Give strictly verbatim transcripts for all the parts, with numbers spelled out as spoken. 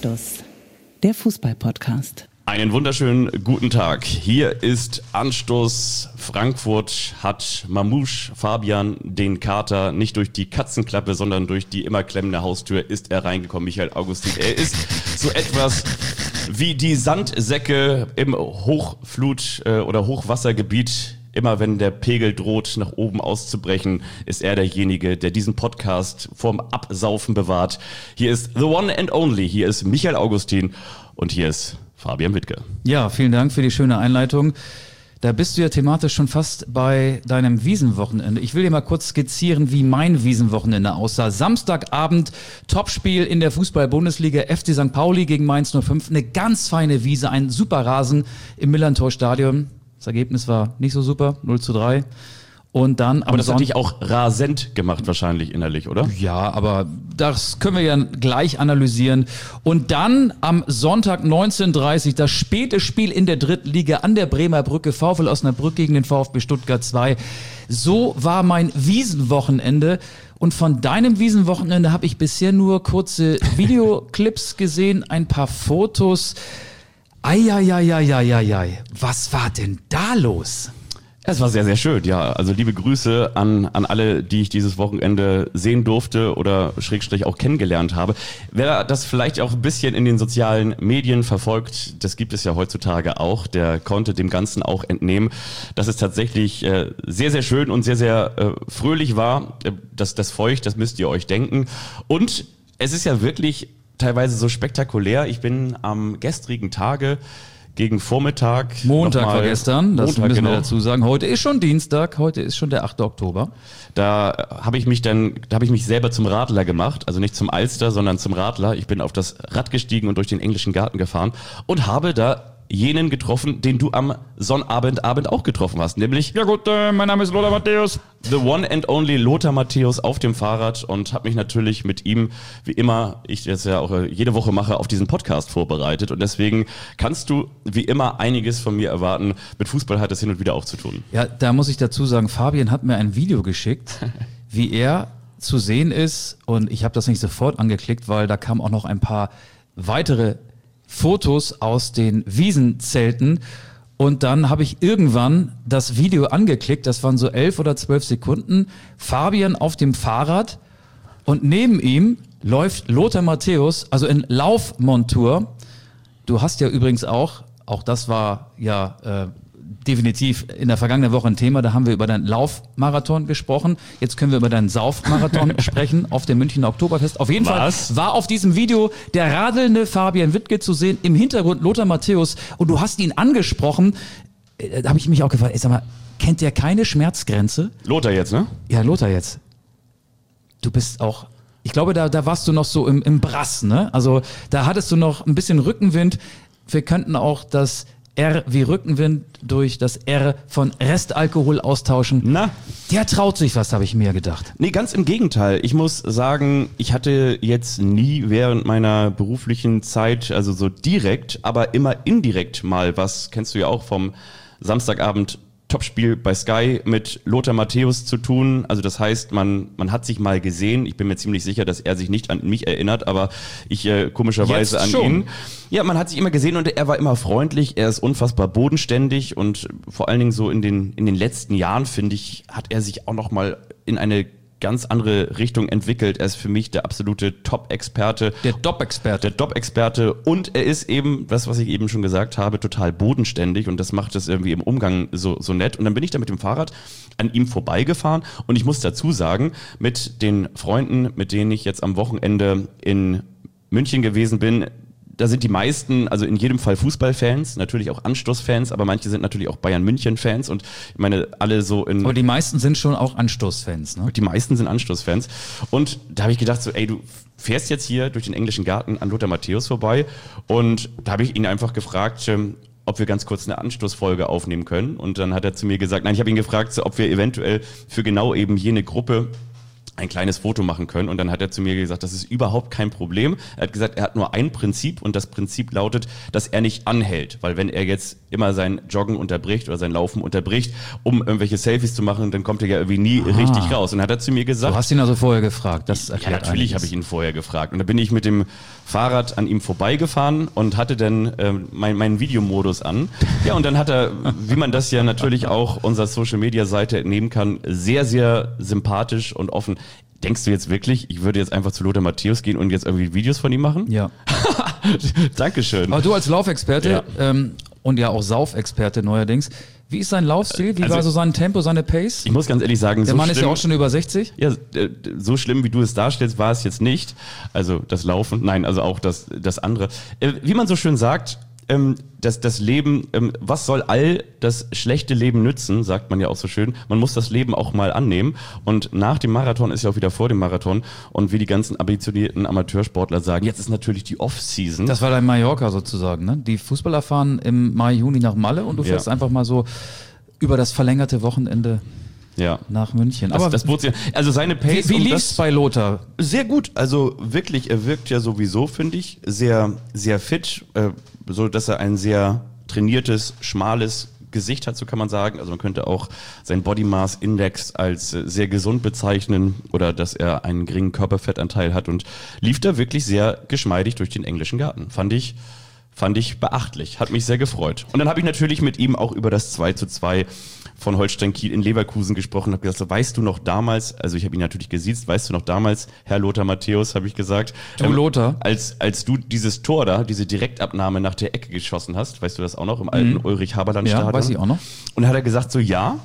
Anstoß, der Fußball-Podcast. Einen wunderschönen guten Tag. Hier ist Anstoß. Frankfurt hat Mamouche Fabian den Kater nicht durch die Katzenklappe, sondern durch die immer klemmende Haustür ist er reingekommen. Michael Augustin. Er ist so etwas wie die Sandsäcke im Hochflut- äh, oder Hochwassergebiet. Immer wenn der Pegel droht, nach oben auszubrechen, ist er derjenige, der diesen Podcast vorm Absaufen bewahrt. Hier ist the one and only. Hier ist Michael Augustin und hier ist Fabian Wittke. Ja, vielen Dank für die schöne Einleitung. Da bist du ja thematisch schon fast bei deinem Wiesenwochenende. Ich will dir mal kurz skizzieren, wie mein Wiesenwochenende aussah. Samstagabend, Topspiel in der Fußball-Bundesliga, F C Sankt Pauli gegen Mainz null fünf. Eine ganz feine Wiese, ein super Rasen im Millerntor-Stadion. Das Ergebnis war nicht so super, null zu drei. Und dann aber das hat dich auch rasend gemacht wahrscheinlich innerlich, oder? Ja, aber das können wir ja gleich analysieren. Und dann am Sonntag neunzehn Uhr dreißig das späte Spiel in der dritten Liga an der Bremer Brücke, VfL Osnabrück gegen den VfB Stuttgart zwei. So war mein Wiesenwochenende. Und von deinem Wiesenwochenende habe ich bisher nur kurze Videoclips gesehen, ein paar Fotos. Eieieiei, was war denn da los? Es war sehr, sehr schön, ja. Also liebe Grüße an, an alle, die ich dieses Wochenende sehen durfte oder Schrägstrich auch kennengelernt habe. Wer das vielleicht auch ein bisschen in den sozialen Medien verfolgt, das gibt es ja heutzutage auch, der konnte dem Ganzen auch entnehmen, dass es tatsächlich äh, sehr, sehr schön und sehr, sehr äh, fröhlich war. Das, das Feucht, das müsst ihr euch denken. Und es ist ja wirklich teilweise so spektakulär. Ich bin am gestrigen Tage gegen Vormittag. Montag war gestern, das Montag, müssen genau. wir dazu sagen. Heute ist schon Dienstag, heute ist schon der achte Oktober. Da habe ich mich dann, da habe ich mich selber zum Radler gemacht, also nicht zum Alster, sondern zum Radler. Ich bin auf das Rad gestiegen und durch den englischen Garten gefahren und habe da jenen getroffen, den du am Sonnabend Abend auch getroffen hast, nämlich... Ja gut, äh, mein Name ist Lothar Matthäus. The one and only Lothar Matthäus auf dem Fahrrad und habe mich natürlich mit ihm, wie immer, ich das ja auch jede Woche mache, auf diesen Podcast vorbereitet und deswegen kannst du wie immer einiges von mir erwarten. Mit Fußball hat es hin und wieder auch zu tun. Ja, da muss ich dazu sagen, Fabian hat mir ein Video geschickt, wie er zu sehen ist und ich habe das nicht sofort angeklickt, weil da kamen auch noch ein paar weitere Fotos aus den Wiesenzelten und dann habe ich irgendwann das Video angeklickt, das waren so elf oder zwölf Sekunden, Fabian auf dem Fahrrad und neben ihm läuft Lothar Matthäus, also in Laufmontur. Du hast ja übrigens auch, auch das war ja äh, definitiv in der vergangenen Woche ein Thema, da haben wir über deinen Laufmarathon gesprochen. Jetzt können wir über deinen Saufmarathon sprechen auf dem Münchner Oktoberfest. Auf jeden Was? Fall war auf diesem Video der radelnde Fabian Wittke zu sehen, im Hintergrund Lothar Matthäus und du hast ihn angesprochen. Da habe ich mich auch gefragt, ey, sag mal, kennt der keine Schmerzgrenze? Lothar jetzt, ne? Ja, Lothar jetzt. Du bist auch, ich glaube, da, da warst du noch so im, im Brass, ne? Also da hattest du noch ein bisschen Rückenwind. Wir könnten auch das R wie Rückenwind durch das R von Restalkohol austauschen. Na? Der traut sich was, habe ich mir gedacht. Nee, ganz im Gegenteil. Ich muss sagen, ich hatte jetzt nie während meiner beruflichen Zeit, also so direkt, aber immer indirekt mal was, kennst du ja auch vom Samstagabend Topspiel bei Sky mit Lothar Matthäus zu tun. Also das heißt, man man hat sich mal gesehen. Ich bin mir ziemlich sicher, dass er sich nicht an mich erinnert, aber ich äh, komischerweise Jetzt an schon. ihn. Ja, man hat sich immer gesehen und er war immer freundlich. Er ist unfassbar bodenständig und vor allen Dingen so in den in den letzten Jahren, finde ich, hat er sich auch noch mal in eine ganz andere Richtung entwickelt. Er ist für mich der absolute Top-Experte. Der Top-Experte. Der Top-Experte und er ist eben, das, was ich eben schon gesagt habe, total bodenständig und das macht es irgendwie im Umgang so, so nett. Und dann bin ich da mit dem Fahrrad an ihm vorbeigefahren und ich muss dazu sagen, mit den Freunden, mit denen ich jetzt am Wochenende in München gewesen bin, da sind die meisten, also in jedem Fall Fußballfans, natürlich auch Anstoßfans, aber manche sind natürlich auch Bayern-München-Fans und ich meine, alle so in... Aber die meisten sind schon auch Anstoßfans, ne? Die meisten sind Anstoßfans und da habe ich gedacht so, ey, du fährst jetzt hier durch den englischen Garten an Lothar Matthäus vorbei und da habe ich ihn einfach gefragt, ähm, ob wir ganz kurz eine Anstoßfolge aufnehmen können und dann hat er zu mir gesagt, nein, ich habe ihn gefragt, so, ob wir eventuell für genau eben jene Gruppe ein kleines Foto machen können. Und dann hat er zu mir gesagt, das ist überhaupt kein Problem. Er hat gesagt, er hat nur ein Prinzip und das Prinzip lautet, dass er nicht anhält. Weil wenn er jetzt immer sein Joggen unterbricht oder sein Laufen unterbricht, um irgendwelche Selfies zu machen, dann kommt er ja irgendwie nie ah. richtig raus. Und dann hat er zu mir gesagt... Du hast ihn also vorher gefragt. Das erklärt ja, natürlich habe ich ihn vorher gefragt. Und da bin ich mit dem Fahrrad an ihm vorbeigefahren und hatte dann ähm, mein, meinen Videomodus an. Ja, und dann hat er, wie man das ja natürlich auch unserer Social-Media-Seite entnehmen kann, sehr, sehr sympathisch und offen. Denkst du jetzt wirklich, ich würde jetzt einfach zu Lothar Matthäus gehen und jetzt irgendwie Videos von ihm machen? Ja. Dankeschön. Aber du als Laufexperte ja. ähm, und ja auch Saufexperte neuerdings, wie ist sein Laufstil? Wie also, war so sein Tempo, seine Pace? Ich muss ganz ehrlich sagen, der so Mann schlimm, ist ja auch schon über sechzig. Ja, so schlimm, wie du es darstellst, war es jetzt nicht. Also das Laufen, nein, also auch das, das andere. Wie man so schön sagt, ähm, das, das Leben, ähm, was soll all das schlechte Leben nützen, sagt man ja auch so schön. Man muss das Leben auch mal annehmen. Und nach dem Marathon ist ja auch wieder vor dem Marathon. Und wie die ganzen ambitionierten Amateursportler sagen, jetzt ist natürlich die Off-Season. Das war dein Mallorca sozusagen, ne? Die Fußballer fahren im Mai, Juni nach Malle und du fährst ja. einfach mal so über das verlängerte Wochenende ja. nach München. Das, Aber das bot sich, also seine Pace. Wie, wie lief's bei Lothar? Sehr gut. Also wirklich, er wirkt ja sowieso, finde ich, sehr, sehr fit, äh, so dass er ein sehr trainiertes, schmales Gesicht hat, so kann man sagen. Also man könnte auch sein Body Mass Index als äh, sehr gesund bezeichnen oder dass er einen geringen Körperfettanteil hat und lief da wirklich sehr geschmeidig durch den englischen Garten. Fand ich Fand ich beachtlich, hat mich sehr gefreut. Und dann habe ich natürlich mit ihm auch über das zwei zu zwei von Holstein Kiel in Leverkusen gesprochen und habe gesagt, so, weißt du noch damals, also ich habe ihn natürlich gesiezt, weißt du noch damals, Herr Lothar Matthäus, habe ich gesagt. Du ähm, Lothar? Als, als du dieses Tor da, diese Direktabnahme nach der Ecke geschossen hast, weißt du das auch noch, im alten mhm. Ulrich-Haberland-Stadion? Ja, weiß ich auch noch. Und dann hat er gesagt, so ja,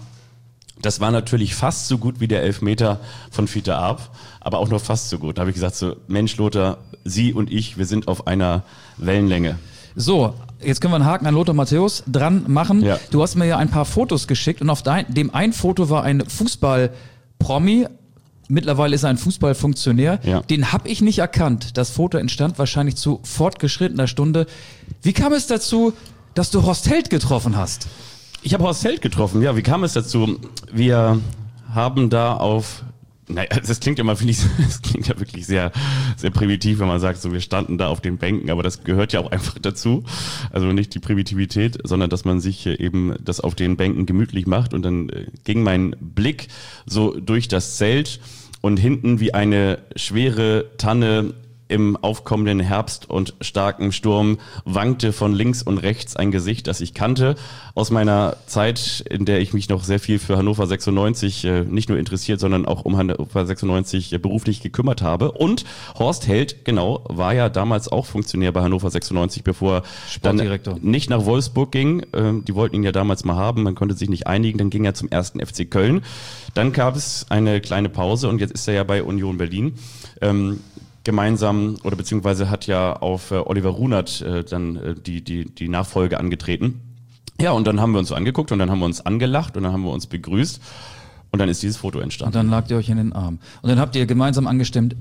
das war natürlich fast so gut wie der Elfmeter von Fiete Arp, aber auch nur fast so gut. Da habe ich gesagt, so Mensch Lothar, Sie und ich, wir sind auf einer Wellenlänge. So, jetzt können wir einen Haken an Lothar Matthäus dran machen. Ja. Du hast mir ja ein paar Fotos geschickt und auf dein, dem einen Foto war ein Fußball-Promi. Mittlerweile ist er ein Fußballfunktionär. Ja. Den habe ich nicht erkannt. Das Foto entstand wahrscheinlich zu fortgeschrittener Stunde. Wie kam es dazu, dass du Horst Held getroffen hast? Ich habe Horst Held getroffen, ja. Wie kam es dazu? Wir haben da auf... Naja, das klingt ja mal, finde ich, das klingt ja wirklich sehr, sehr primitiv, wenn man sagt, so wir standen da auf den Bänken, aber das gehört ja auch einfach dazu. Also nicht die Primitivität, sondern dass man sich eben das auf den Bänken gemütlich macht und dann ging mein Blick so durch das Zelt und hinten wie eine schwere Tanne im aufkommenden Herbst und starken Sturm wankte von links und rechts ein Gesicht, das ich kannte aus meiner Zeit, in der ich mich noch sehr viel für Hannover sechsundneunzig äh, nicht nur interessiert, sondern auch um Hannover sechsundneunzig äh, beruflich gekümmert habe. Und Horst Held, genau, war ja damals auch Funktionär bei Hannover sechsundneunzig, bevor er dann nicht nach Wolfsburg ging. Ähm, die wollten ihn ja damals mal haben, man konnte sich nicht einigen, dann ging er zum ersten F C Köln. Dann gab es eine kleine Pause und jetzt ist er ja bei Union Berlin. Ähm, gemeinsam oder beziehungsweise hat ja auf äh, Oliver Runert äh, dann äh, die, die, die Nachfolge angetreten. Ja, und dann haben wir uns so angeguckt und dann haben wir uns angelacht und dann haben wir uns begrüßt und dann ist dieses Foto entstanden. Und dann lagt ihr euch in den Arm. Und dann habt ihr gemeinsam angestimmt,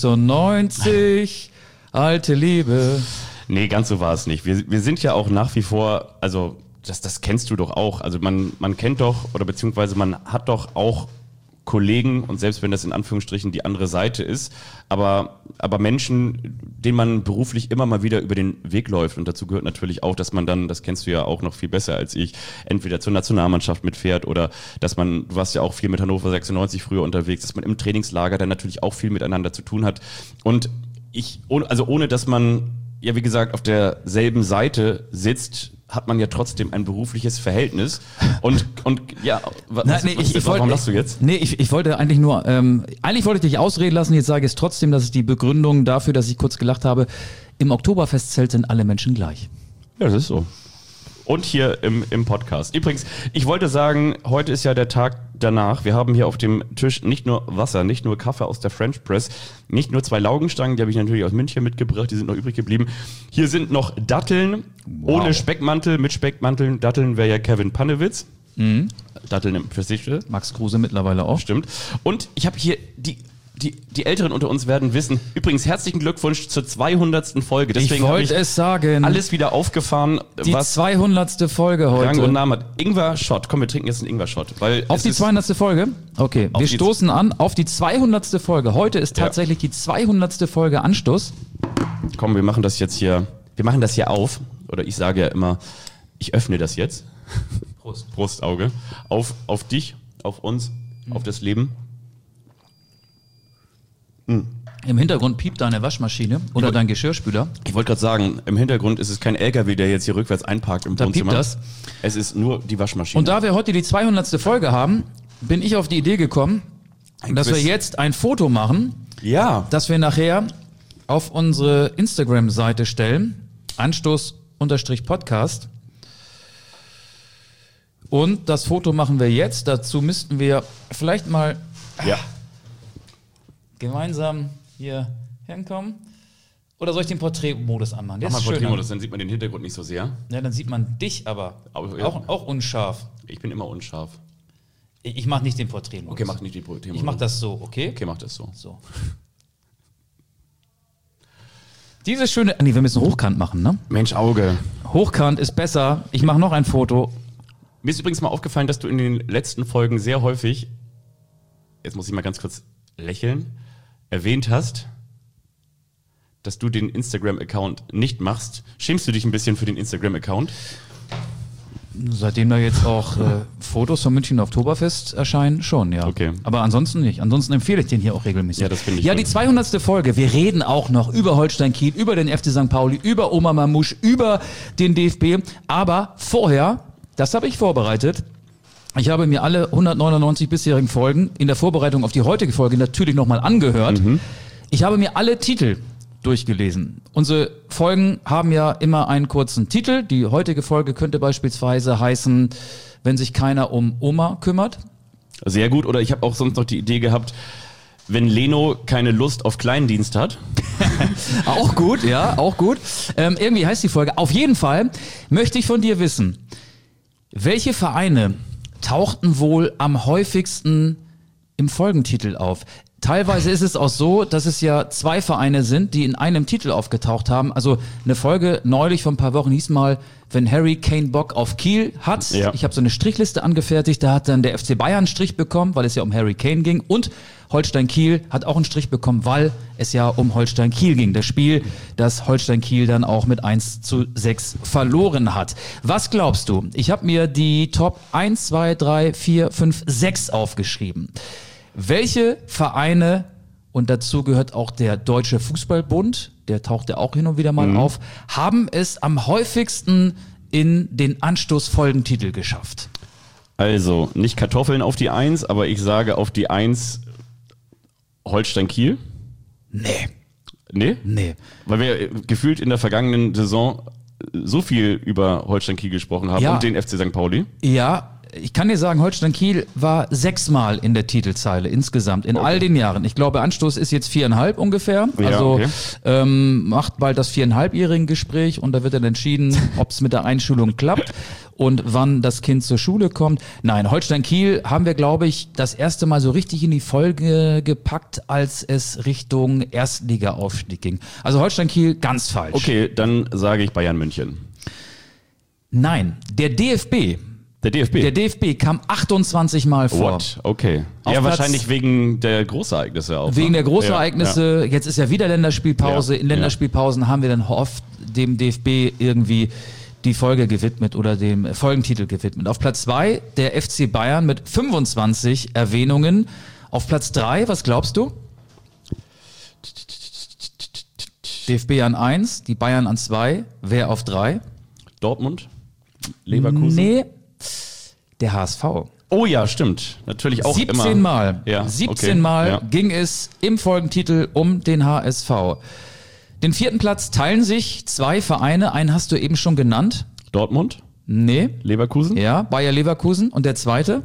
sechsundneunzig, alte Liebe. Nee, ganz so war es nicht. Wir, wir sind ja auch nach wie vor, also das, das kennst du doch auch. Also man, man kennt doch oder beziehungsweise man hat doch auch Kollegen und selbst wenn das in Anführungsstrichen die andere Seite ist, aber, aber Menschen, denen man beruflich immer mal wieder über den Weg läuft und dazu gehört natürlich auch, dass man dann, das kennst du ja auch noch viel besser als ich, entweder zur Nationalmannschaft mitfährt oder dass man, du warst ja auch viel mit Hannover sechsundneunzig früher unterwegs, dass man im Trainingslager dann natürlich auch viel miteinander zu tun hat und ich, also ohne dass man ja wie gesagt auf derselben Seite sitzt, hat man ja trotzdem ein berufliches Verhältnis und und ja, was, Nein, nee, was, ich, ich warum wollte, lachst du jetzt? Nee, ich, ich wollte eigentlich nur, ähm, eigentlich wollte ich dich ausreden lassen, jetzt sage ich es trotzdem, das ist die Begründung dafür, dass ich kurz gelacht habe. Im Oktoberfestzelt sind alle Menschen gleich. Ja, das ist so. Und hier im, im Podcast. Übrigens, ich wollte sagen, heute ist ja der Tag danach. Wir haben hier auf dem Tisch nicht nur Wasser, nicht nur Kaffee aus der French Press, nicht nur zwei Laugenstangen, die habe ich natürlich aus München mitgebracht, die sind noch übrig geblieben. Hier sind noch Datteln, wow. Ohne Speckmantel, mit Speckmanteln. Datteln wäre ja Kevin Pannewitz. Mhm. Datteln im Prestige. Max Kruse mittlerweile auch. Stimmt. Und ich habe hier die die, die Älteren unter uns werden wissen. Übrigens, herzlichen Glückwunsch zur zweihundertsten Folge. Deswegen ich habe wollte ich es sagen. alles wieder aufgefahren, Die was zweihundertste Folge heute. Rang und Namen hat. Ingwer-Shot. Komm, wir trinken jetzt einen Ingwer-Shot. Weil Auf es die ist- zweihundertste Folge? Okay, Auf wir die- stoßen an auf die zweihundertste Folge. Heute ist Ja. tatsächlich die zweihundertste Folge Anstoß. Komm, wir machen das jetzt hier. Wir machen das hier auf. Oder ich sage ja immer, ich öffne das jetzt. Prost. Brustauge. Auf, auf dich, auf uns, Mhm. auf das Leben. Im Hintergrund piept deine Waschmaschine oder dein Geschirrspüler. Ich wollte gerade sagen, im Hintergrund ist es kein L K W, der jetzt hier rückwärts einparkt im Da piept Wohnzimmer. das. Es ist nur die Waschmaschine. Und da wir heute die zweihundertste Folge haben, bin ich auf die Idee gekommen, Ein dass Quiz. wir jetzt ein Foto machen, Ja. das wir nachher auf unsere Instagram-Seite stellen. Anstoß-Podcast. Und das Foto machen wir jetzt. Dazu müssten wir vielleicht mal Ja. gemeinsam hier hinkommen. Oder soll ich den Porträtmodus anmachen? Der Mach mal ist schön. Porträtmodus, dann sieht man den Hintergrund nicht so sehr. Ja, dann sieht man dich aber. Aber, ja. Auch, auch unscharf. Ich bin immer unscharf. Ich, ich mache nicht den Porträtmodus. Okay, mach nicht die Porträtmodus. Ich mache das so, okay? Okay, mach das so. So. Dieses schöne. Nee, wir müssen hochkant machen, ne? Mensch, Auge. Hochkant ist besser. Ich mache noch ein Foto. Mir ist übrigens mal aufgefallen, dass du in den letzten Folgen sehr häufig, jetzt muss ich mal ganz kurz lächeln, erwähnt hast, dass du den Instagram-Account nicht machst. Schämst du dich ein bisschen für den Instagram-Account? Seitdem da jetzt auch äh, Fotos vom München Oktoberfest erscheinen, schon, ja. Okay. Aber ansonsten nicht. Ansonsten empfehle ich den hier auch regelmäßig. Ja, das finde ich Ja, gut. die zweihundertste Folge. Wir reden auch noch über Holstein Kiel, über den F C Sankt Pauli, über Oma Mamouche, über den D F B. Aber vorher, das habe ich vorbereitet. Ich habe mir alle hundertneunundneunzig bisherigen Folgen in der Vorbereitung auf die heutige Folge natürlich nochmal angehört. Mhm. Ich habe mir alle Titel durchgelesen. Unsere Folgen haben ja immer einen kurzen Titel. Die heutige Folge könnte beispielsweise heißen, wenn sich keiner um Oma kümmert. Sehr gut. Oder ich habe auch sonst noch die Idee gehabt, wenn Leno keine Lust auf Kleindienst hat. Auch gut, ja, auch gut. Ähm, irgendwie heißt die Folge. Auf jeden Fall möchte ich von dir wissen, welche Vereine tauchten wohl am häufigsten im Folgentitel auf? Teilweise ist es auch so, dass es ja zwei Vereine sind, die in einem Titel aufgetaucht haben. Also eine Folge neulich vor ein paar Wochen hieß mal, wenn Harry Kane Bock auf Kiel hat. Ja. Ich habe so eine Strichliste angefertigt, da hat dann der F C Bayern einen Strich bekommen, weil es ja um Harry Kane ging. Und Holstein Kiel hat auch einen Strich bekommen, weil es ja um Holstein Kiel ging. Das Spiel, das Holstein Kiel dann auch mit eins zu sechs verloren hat. Was glaubst du? Ich habe mir die Top eins, zwei, drei, vier, fünf, sechs aufgeschrieben. Welche Vereine, und dazu gehört auch der Deutsche Fußballbund, der taucht ja auch hin und wieder mal auf, haben es am häufigsten in den Anstoß-Folgentitel geschafft? Also, nicht Kartoffeln auf die Eins, aber ich sage auf die Eins Holstein-Kiel. Nee, Nee? nee. Weil wir äh, gefühlt in der vergangenen Saison äh, so viel über Holstein-Kiel gesprochen haben Ja. und den F C Sankt Pauli. Ja, ich kann dir sagen, Holstein Kiel war sechsmal in der Titelzeile insgesamt in Okay. all den Jahren. Ich glaube, Anstoß ist jetzt viereinhalb ungefähr. Ja, Also okay. ähm, macht bald das viereinhalbjährigen Gespräch und da wird dann entschieden, ob es mit der Einschulung klappt und wann das Kind zur Schule kommt. Nein, Holstein Kiel haben wir, glaube ich, das erste Mal so richtig in die Folge gepackt, als es Richtung Erstliga-Aufstieg ging. Also Holstein Kiel ganz falsch. Okay, dann sage ich Bayern München. Nein, der D F B. Der D F B. Der D F B kam achtundzwanzig Mal vor. What? Okay. Auf ja, Platz- wahrscheinlich wegen der Großereignisse auch. Wegen ne? der Großereignisse, jetzt ist ja wieder Länderspielpause. Ja, In Länderspielpausen haben wir dann oft dem D F B irgendwie die Folge gewidmet oder dem Folgentitel gewidmet. Auf Platz zwei der F C Bayern mit fünfundzwanzig Erwähnungen. Auf Platz drei, was glaubst du? D F B an eins, die Bayern an zwei. Wer auf drei? Ja. Dortmund? Leverkusen? Nee, der H S V. Oh ja, stimmt. Natürlich auch siebzehn immer. Mal. Ja, siebzehn okay. Mal Ja. ging es im Folgentitel um den H S V. Den vierten Platz teilen sich zwei Vereine. Einen hast du eben schon genannt. Dortmund? Nee. Leverkusen? Ja, Bayer Leverkusen. Und der zweite?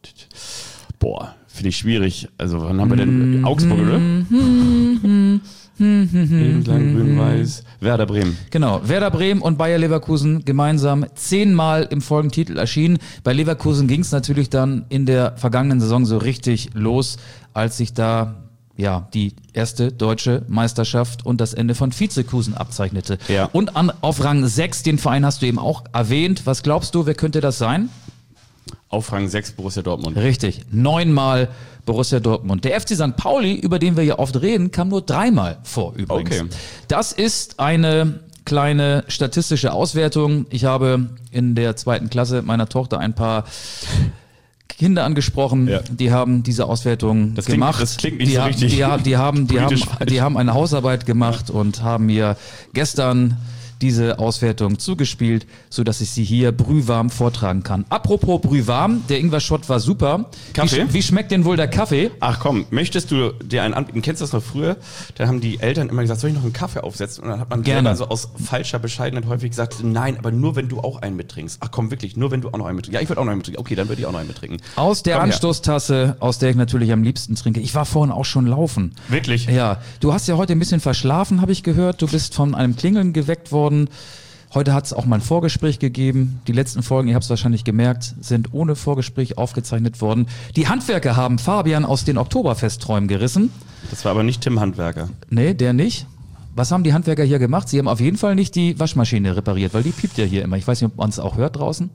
Boah, finde ich schwierig. Also, wann haben wir denn? Augsburg, oder? Lebenslang grün-weiß. Werder Bremen. Genau, Werder Bremen und Bayer Leverkusen gemeinsam zehnmal im Folgentitel erschienen. Bei Leverkusen ging es natürlich dann in der vergangenen Saison so richtig los, als sich da ja die erste deutsche Meisterschaft und das Ende von Vizekusen abzeichnete. Ja. Und an, auf Rang sechs, den Verein hast du eben auch erwähnt. Was glaubst du, wer könnte das sein? Auf Rang sechs Borussia Dortmund. Richtig, neunmal Borussia Dortmund. Der F C Sankt Pauli, über den wir ja oft reden, kam nur dreimal vor übrigens. Okay. Das ist eine kleine statistische Auswertung. Ich habe in der zweiten Klasse meiner Tochter ein paar Kinder angesprochen, Ja. die haben diese Auswertung Das klingt- gemacht. das klingt nicht die so haben, richtig Die, ha- die, haben, die, haben, politisch falsch. die haben eine Hausarbeit gemacht und haben mir gestern diese Auswertung zugespielt, sodass ich sie hier brühwarm vortragen kann. Apropos brühwarm, der Ingwer-Shot war super. Kaffee? Wie, sch- wie schmeckt denn wohl der Kaffee? Ach komm, möchtest du dir einen anbieten? Kennst du das noch früher? Da haben die Eltern immer gesagt, soll ich noch einen Kaffee aufsetzen? Und dann hat man Gerne. selber also aus falscher Bescheidenheit häufig gesagt, nein, aber nur wenn du auch einen mittrinkst. Ach komm, wirklich, nur wenn du auch noch einen mittrinkst. Ja, ich würde auch noch einen mittrinken. Okay, dann würde ich auch noch einen mittrinken. Aus der Komm her. Anstoßtasse, aus der ich natürlich am liebsten trinke. Ich war vorhin auch schon laufen. Wirklich? Ja, du hast ja heute ein bisschen verschlafen, habe ich gehört. Du bist von einem Klingeln geweckt worden. Heute hat es auch mal ein Vorgespräch gegeben. Die letzten Folgen, ihr habt es wahrscheinlich gemerkt, sind ohne Vorgespräch aufgezeichnet worden. Die Handwerker haben Fabian aus den Oktoberfestträumen gerissen. Das war aber nicht Tim Handwerker. Nee, der nicht. Was haben die Handwerker hier gemacht? Sie haben auf jeden Fall nicht die Waschmaschine repariert, weil die piept ja hier immer. Ich weiß nicht, ob man es auch hört draußen.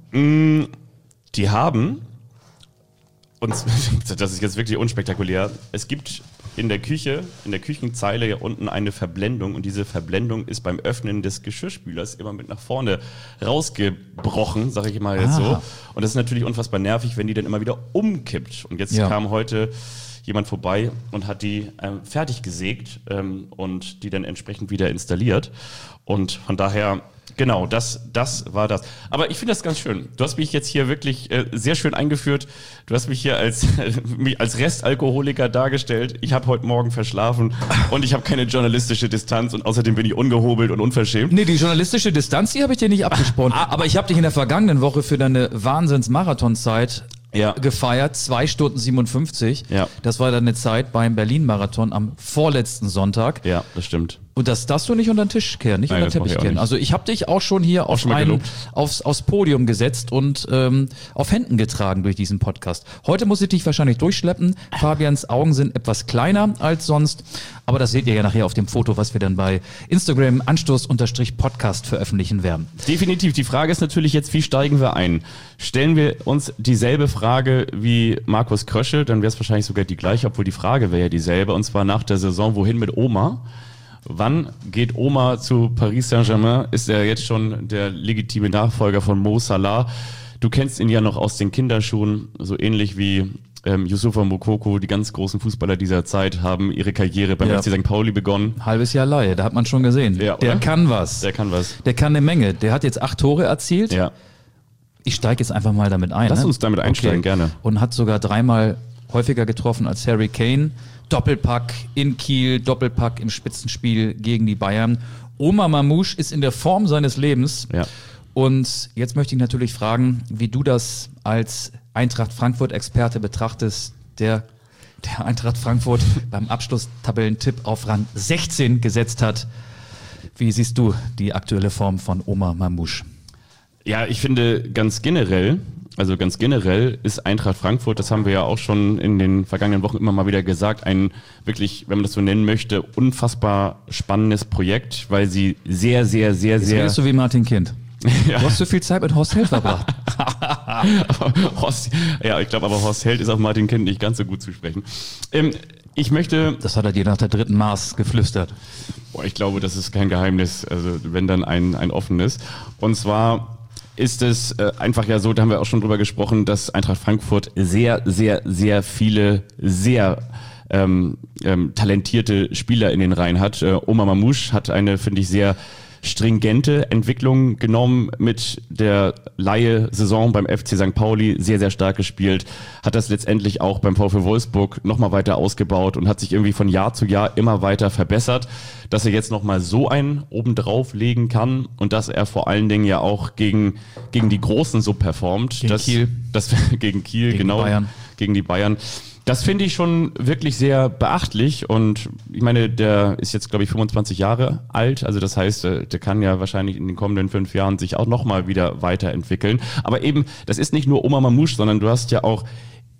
Die haben, und das ist jetzt wirklich unspektakulär, es gibt in der Küche, in der Küchenzeile hier unten eine Verblendung und diese Verblendung ist beim Öffnen des Geschirrspülers immer mit nach vorne rausgebrochen, sage ich mal jetzt so. Aha. Und das ist natürlich unfassbar nervig, wenn die dann immer wieder umkippt. Und jetzt Ja. kam heute jemand vorbei und hat die ähm, fertig gesägt ähm, und die dann entsprechend wieder installiert. Und von daher, genau, das, das war das. Aber ich finde das ganz schön. Du hast mich jetzt hier wirklich äh, sehr schön eingeführt. Du hast mich hier als, mich als Restalkoholiker dargestellt. Ich habe heute Morgen verschlafen und ich habe keine journalistische Distanz und außerdem bin ich ungehobelt und unverschämt. Nee, die journalistische Distanz, die habe ich dir nicht abgesprochen. Aber ich habe dich in der vergangenen Woche für deine Wahnsinns-Marathonzeit Ja. gefeiert. zwei Stunden siebenundfünfzig. Ja. Das war deine Zeit beim Berlin-Marathon am vorletzten Sonntag. Ja, das stimmt. Und das darfst du nicht unter den Tisch kehren, nicht Nein, unter das den mach ich Teppich auch kehren. nicht. Also ich habe dich auch schon hier auf schon mal ein, gelobt. aufs, aufs Podium gesetzt und ähm, auf Händen getragen durch diesen Podcast. Heute muss ich dich wahrscheinlich durchschleppen. Fabians Augen sind etwas kleiner als sonst. Aber das seht ihr ja nachher auf dem Foto, was wir dann bei Instagram Anstoß-Podcast veröffentlichen werden. Definitiv. Die Frage ist natürlich jetzt, wie steigen wir ein? Stellen wir uns dieselbe Frage wie Markus Kröschel, dann wäre es wahrscheinlich sogar die gleiche, obwohl die Frage wäre ja dieselbe, und zwar nach der Saison, wohin mit Oma? Wann geht Oma zu Paris Saint-Germain? Ist er jetzt schon der legitime Nachfolger von Mo Salah? Du kennst ihn ja noch aus den Kinderschuhen, so ähnlich wie ähm, Youssoufa Moukoko. Die ganz großen Fußballer dieser Zeit haben ihre Karriere beim Ja. F C Sankt Pauli begonnen. Halbes Jahr Laie, da hat man schon gesehen. Ja, der oder? kann was. Der kann was. Der kann eine Menge. Der hat jetzt acht Tore erzielt. Ja. Ich steige jetzt einfach mal damit ein. Lass ne? uns damit einsteigen, gerne. Und hat sogar dreimal häufiger getroffen als Harry Kane. Doppelpack in Kiel, Doppelpack im Spitzenspiel gegen die Bayern. Omar Mamouche ist in der Form seines Lebens. Ja. Und jetzt möchte ich natürlich fragen, wie du das als Eintracht Frankfurt-Experte betrachtest, der, der Eintracht Frankfurt beim Abschlusstabellentipp auf Rang sechzehn gesetzt hat. Wie siehst du die aktuelle Form von Omar Mamouche? Ja, ich finde ganz generell, also ganz generell ist Eintracht Frankfurt, das haben wir ja auch schon in den vergangenen Wochen immer mal wieder gesagt, ein wirklich, wenn man das so nennen möchte, unfassbar spannendes Projekt, weil sie sehr, sehr, sehr, Jetzt sehr... redest du wie Martin Kind. Du hast so viel Zeit mit Horst Held verbracht. Horst, ja, ich glaube aber Horst Held ist auf Martin Kind nicht ganz so gut zu sprechen. Ähm, ich möchte... Das hat er dir nach der dritten Maß geflüstert. Boah, ich glaube, das ist kein Geheimnis, also wenn dann ein, ein offenes. Und zwar ist es äh, einfach ja so, da haben wir auch schon drüber gesprochen, dass Eintracht Frankfurt sehr, sehr, sehr viele, sehr ähm, ähm, talentierte Spieler in den Reihen hat. Äh, Omar Mamouche hat eine, finde ich, sehr stringente Entwicklung genommen mit der Leihe-Saison beim F C Sankt Pauli, sehr, sehr stark gespielt, hat das letztendlich auch beim VfL Wolfsburg nochmal weiter ausgebaut und hat sich irgendwie von Jahr zu Jahr immer weiter verbessert, dass er jetzt nochmal so einen obendrauf legen kann und dass er vor allen Dingen ja auch gegen, gegen die Großen so performt. Gegen dass, Kiel. Dass, gegen Kiel, Gegen genau. die Bayern. Gegen die Bayern. Das finde ich schon wirklich sehr beachtlich und ich meine, der ist jetzt, glaube ich, fünfundzwanzig Jahre alt, also das heißt, der kann ja wahrscheinlich in den kommenden fünf Jahren sich auch nochmal wieder weiterentwickeln. Aber eben, das ist nicht nur Omar Mamouche, sondern du hast ja auch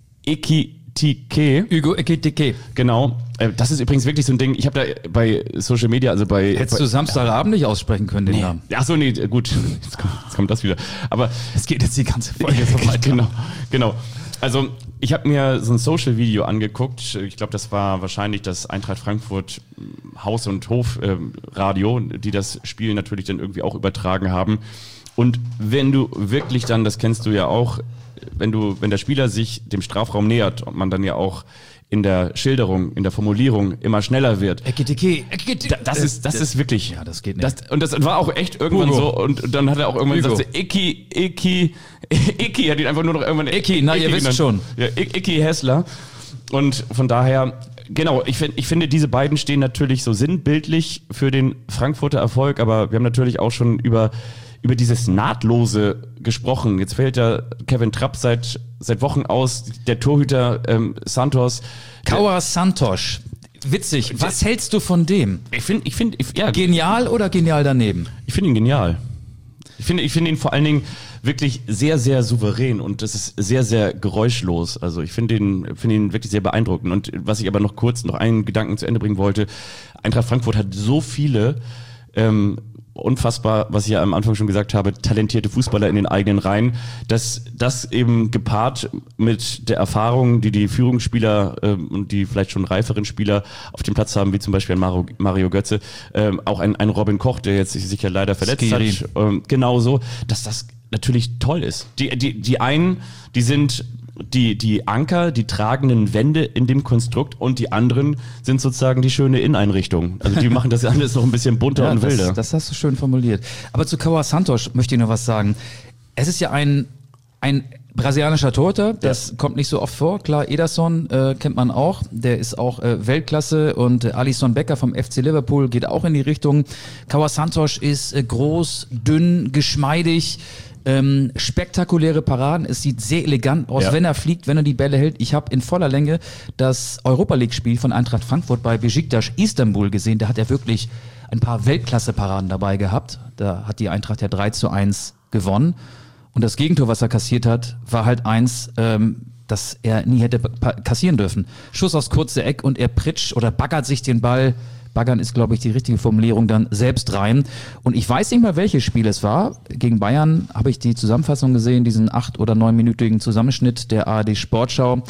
Ekitike. Hugo Ekitike. Genau. Das ist übrigens wirklich so ein Ding, ich habe da bei Social Media, also bei... Hättest bei, du Samstagabend nicht aussprechen können, den nee. Namen? Ach so, nee, gut, jetzt kommt, jetzt kommt das wieder. Aber es geht jetzt die ganze Folge so weit. Genau, genau. Also ich habe mir so ein Social-Video angeguckt. Ich glaube, das war wahrscheinlich das Eintracht Frankfurt Haus- und Hof-Radio, äh, die das Spiel natürlich dann irgendwie auch übertragen haben. Und wenn du wirklich dann, das kennst du ja auch, wenn du, wenn der Spieler sich dem Strafraum nähert und man dann ja auch in der Schilderung, in der Formulierung immer schneller wird. Ekitike, Ekitike. Das ist, das ist wirklich. Ja, das geht nicht. Das, und das war auch echt irgendwann Hugo. so. Und dann hat er auch irgendwann Hugo. gesagt, Eki, Eki, Eki, hat ihn einfach nur noch irgendwann Eki, na, ihr wisst genannt. schon. Ja, Eki Hessler. Und von daher, genau, ich, find, ich finde, diese beiden stehen natürlich so sinnbildlich für den Frankfurter Erfolg, aber wir haben natürlich auch schon über über dieses Nahtlose gesprochen. Jetzt fällt ja Kevin Trapp seit seit Wochen aus, der Torhüter ähm, Santos. Kawa Santos. Witzig. Was hältst du von dem? Ich finde, ich finde, ja, Genial oder genial daneben? ich finde ihn genial. Ich finde, ich finde ihn vor allen Dingen wirklich sehr, sehr souverän und das ist sehr, sehr geräuschlos. Also ich finde ihn, finde ihn wirklich sehr beeindruckend. Und was ich aber noch kurz noch einen Gedanken zu Ende bringen wollte: Eintracht Frankfurt hat so viele ähm, unfassbar, was ich ja am Anfang schon gesagt habe, talentierte Fußballer in den eigenen Reihen, dass das eben gepaart mit der Erfahrung, die die Führungsspieler ähm, und die vielleicht schon reiferen Spieler auf dem Platz haben, wie zum Beispiel ein Mario, Mario Götze, ähm, auch ein, ein Robin Koch, der jetzt sich sicher leider verletzt Skiri. hat, ähm, genauso, dass das natürlich toll ist. Die, die, die einen, die sind die, die Anker, die tragenden Wände in dem Konstrukt und die anderen sind sozusagen die schöne Inneneinrichtung. Also die machen das alles noch ein bisschen bunter Ja, und wilder. das, das hast du schön formuliert. Aber zu Kawa Santos möchte ich noch was sagen. Es ist ja ein, ein brasilianischer Torhüter, das ja. kommt nicht so oft vor. Klar, Ederson äh, kennt man auch, der ist auch äh, Weltklasse und äh, Alisson Becker vom F C Liverpool geht auch in die Richtung. Kawa Santos ist äh, groß, dünn, geschmeidig, Ähm, spektakuläre Paraden, es sieht sehr elegant aus, Ja. wenn er fliegt, wenn er die Bälle hält. Ich habe in voller Länge das Europa-League-Spiel von Eintracht Frankfurt bei Besiktas Istanbul gesehen. Da hat er wirklich ein paar Weltklasse-Paraden dabei gehabt. Da hat die Eintracht ja drei zu eins gewonnen. Und das Gegentor, was er kassiert hat, war halt eins, ähm, das er nie hätte pa- kassieren dürfen. Schuss aufs kurze Eck und er pritscht oder baggert sich den Ball. Baggern ist, glaube ich, die richtige Formulierung, dann selbst rein. Und ich weiß nicht mal, welches Spiel es war. Gegen Bayern habe ich die Zusammenfassung gesehen, diesen acht- oder neunminütigen Zusammenschnitt der A R D Sportschau.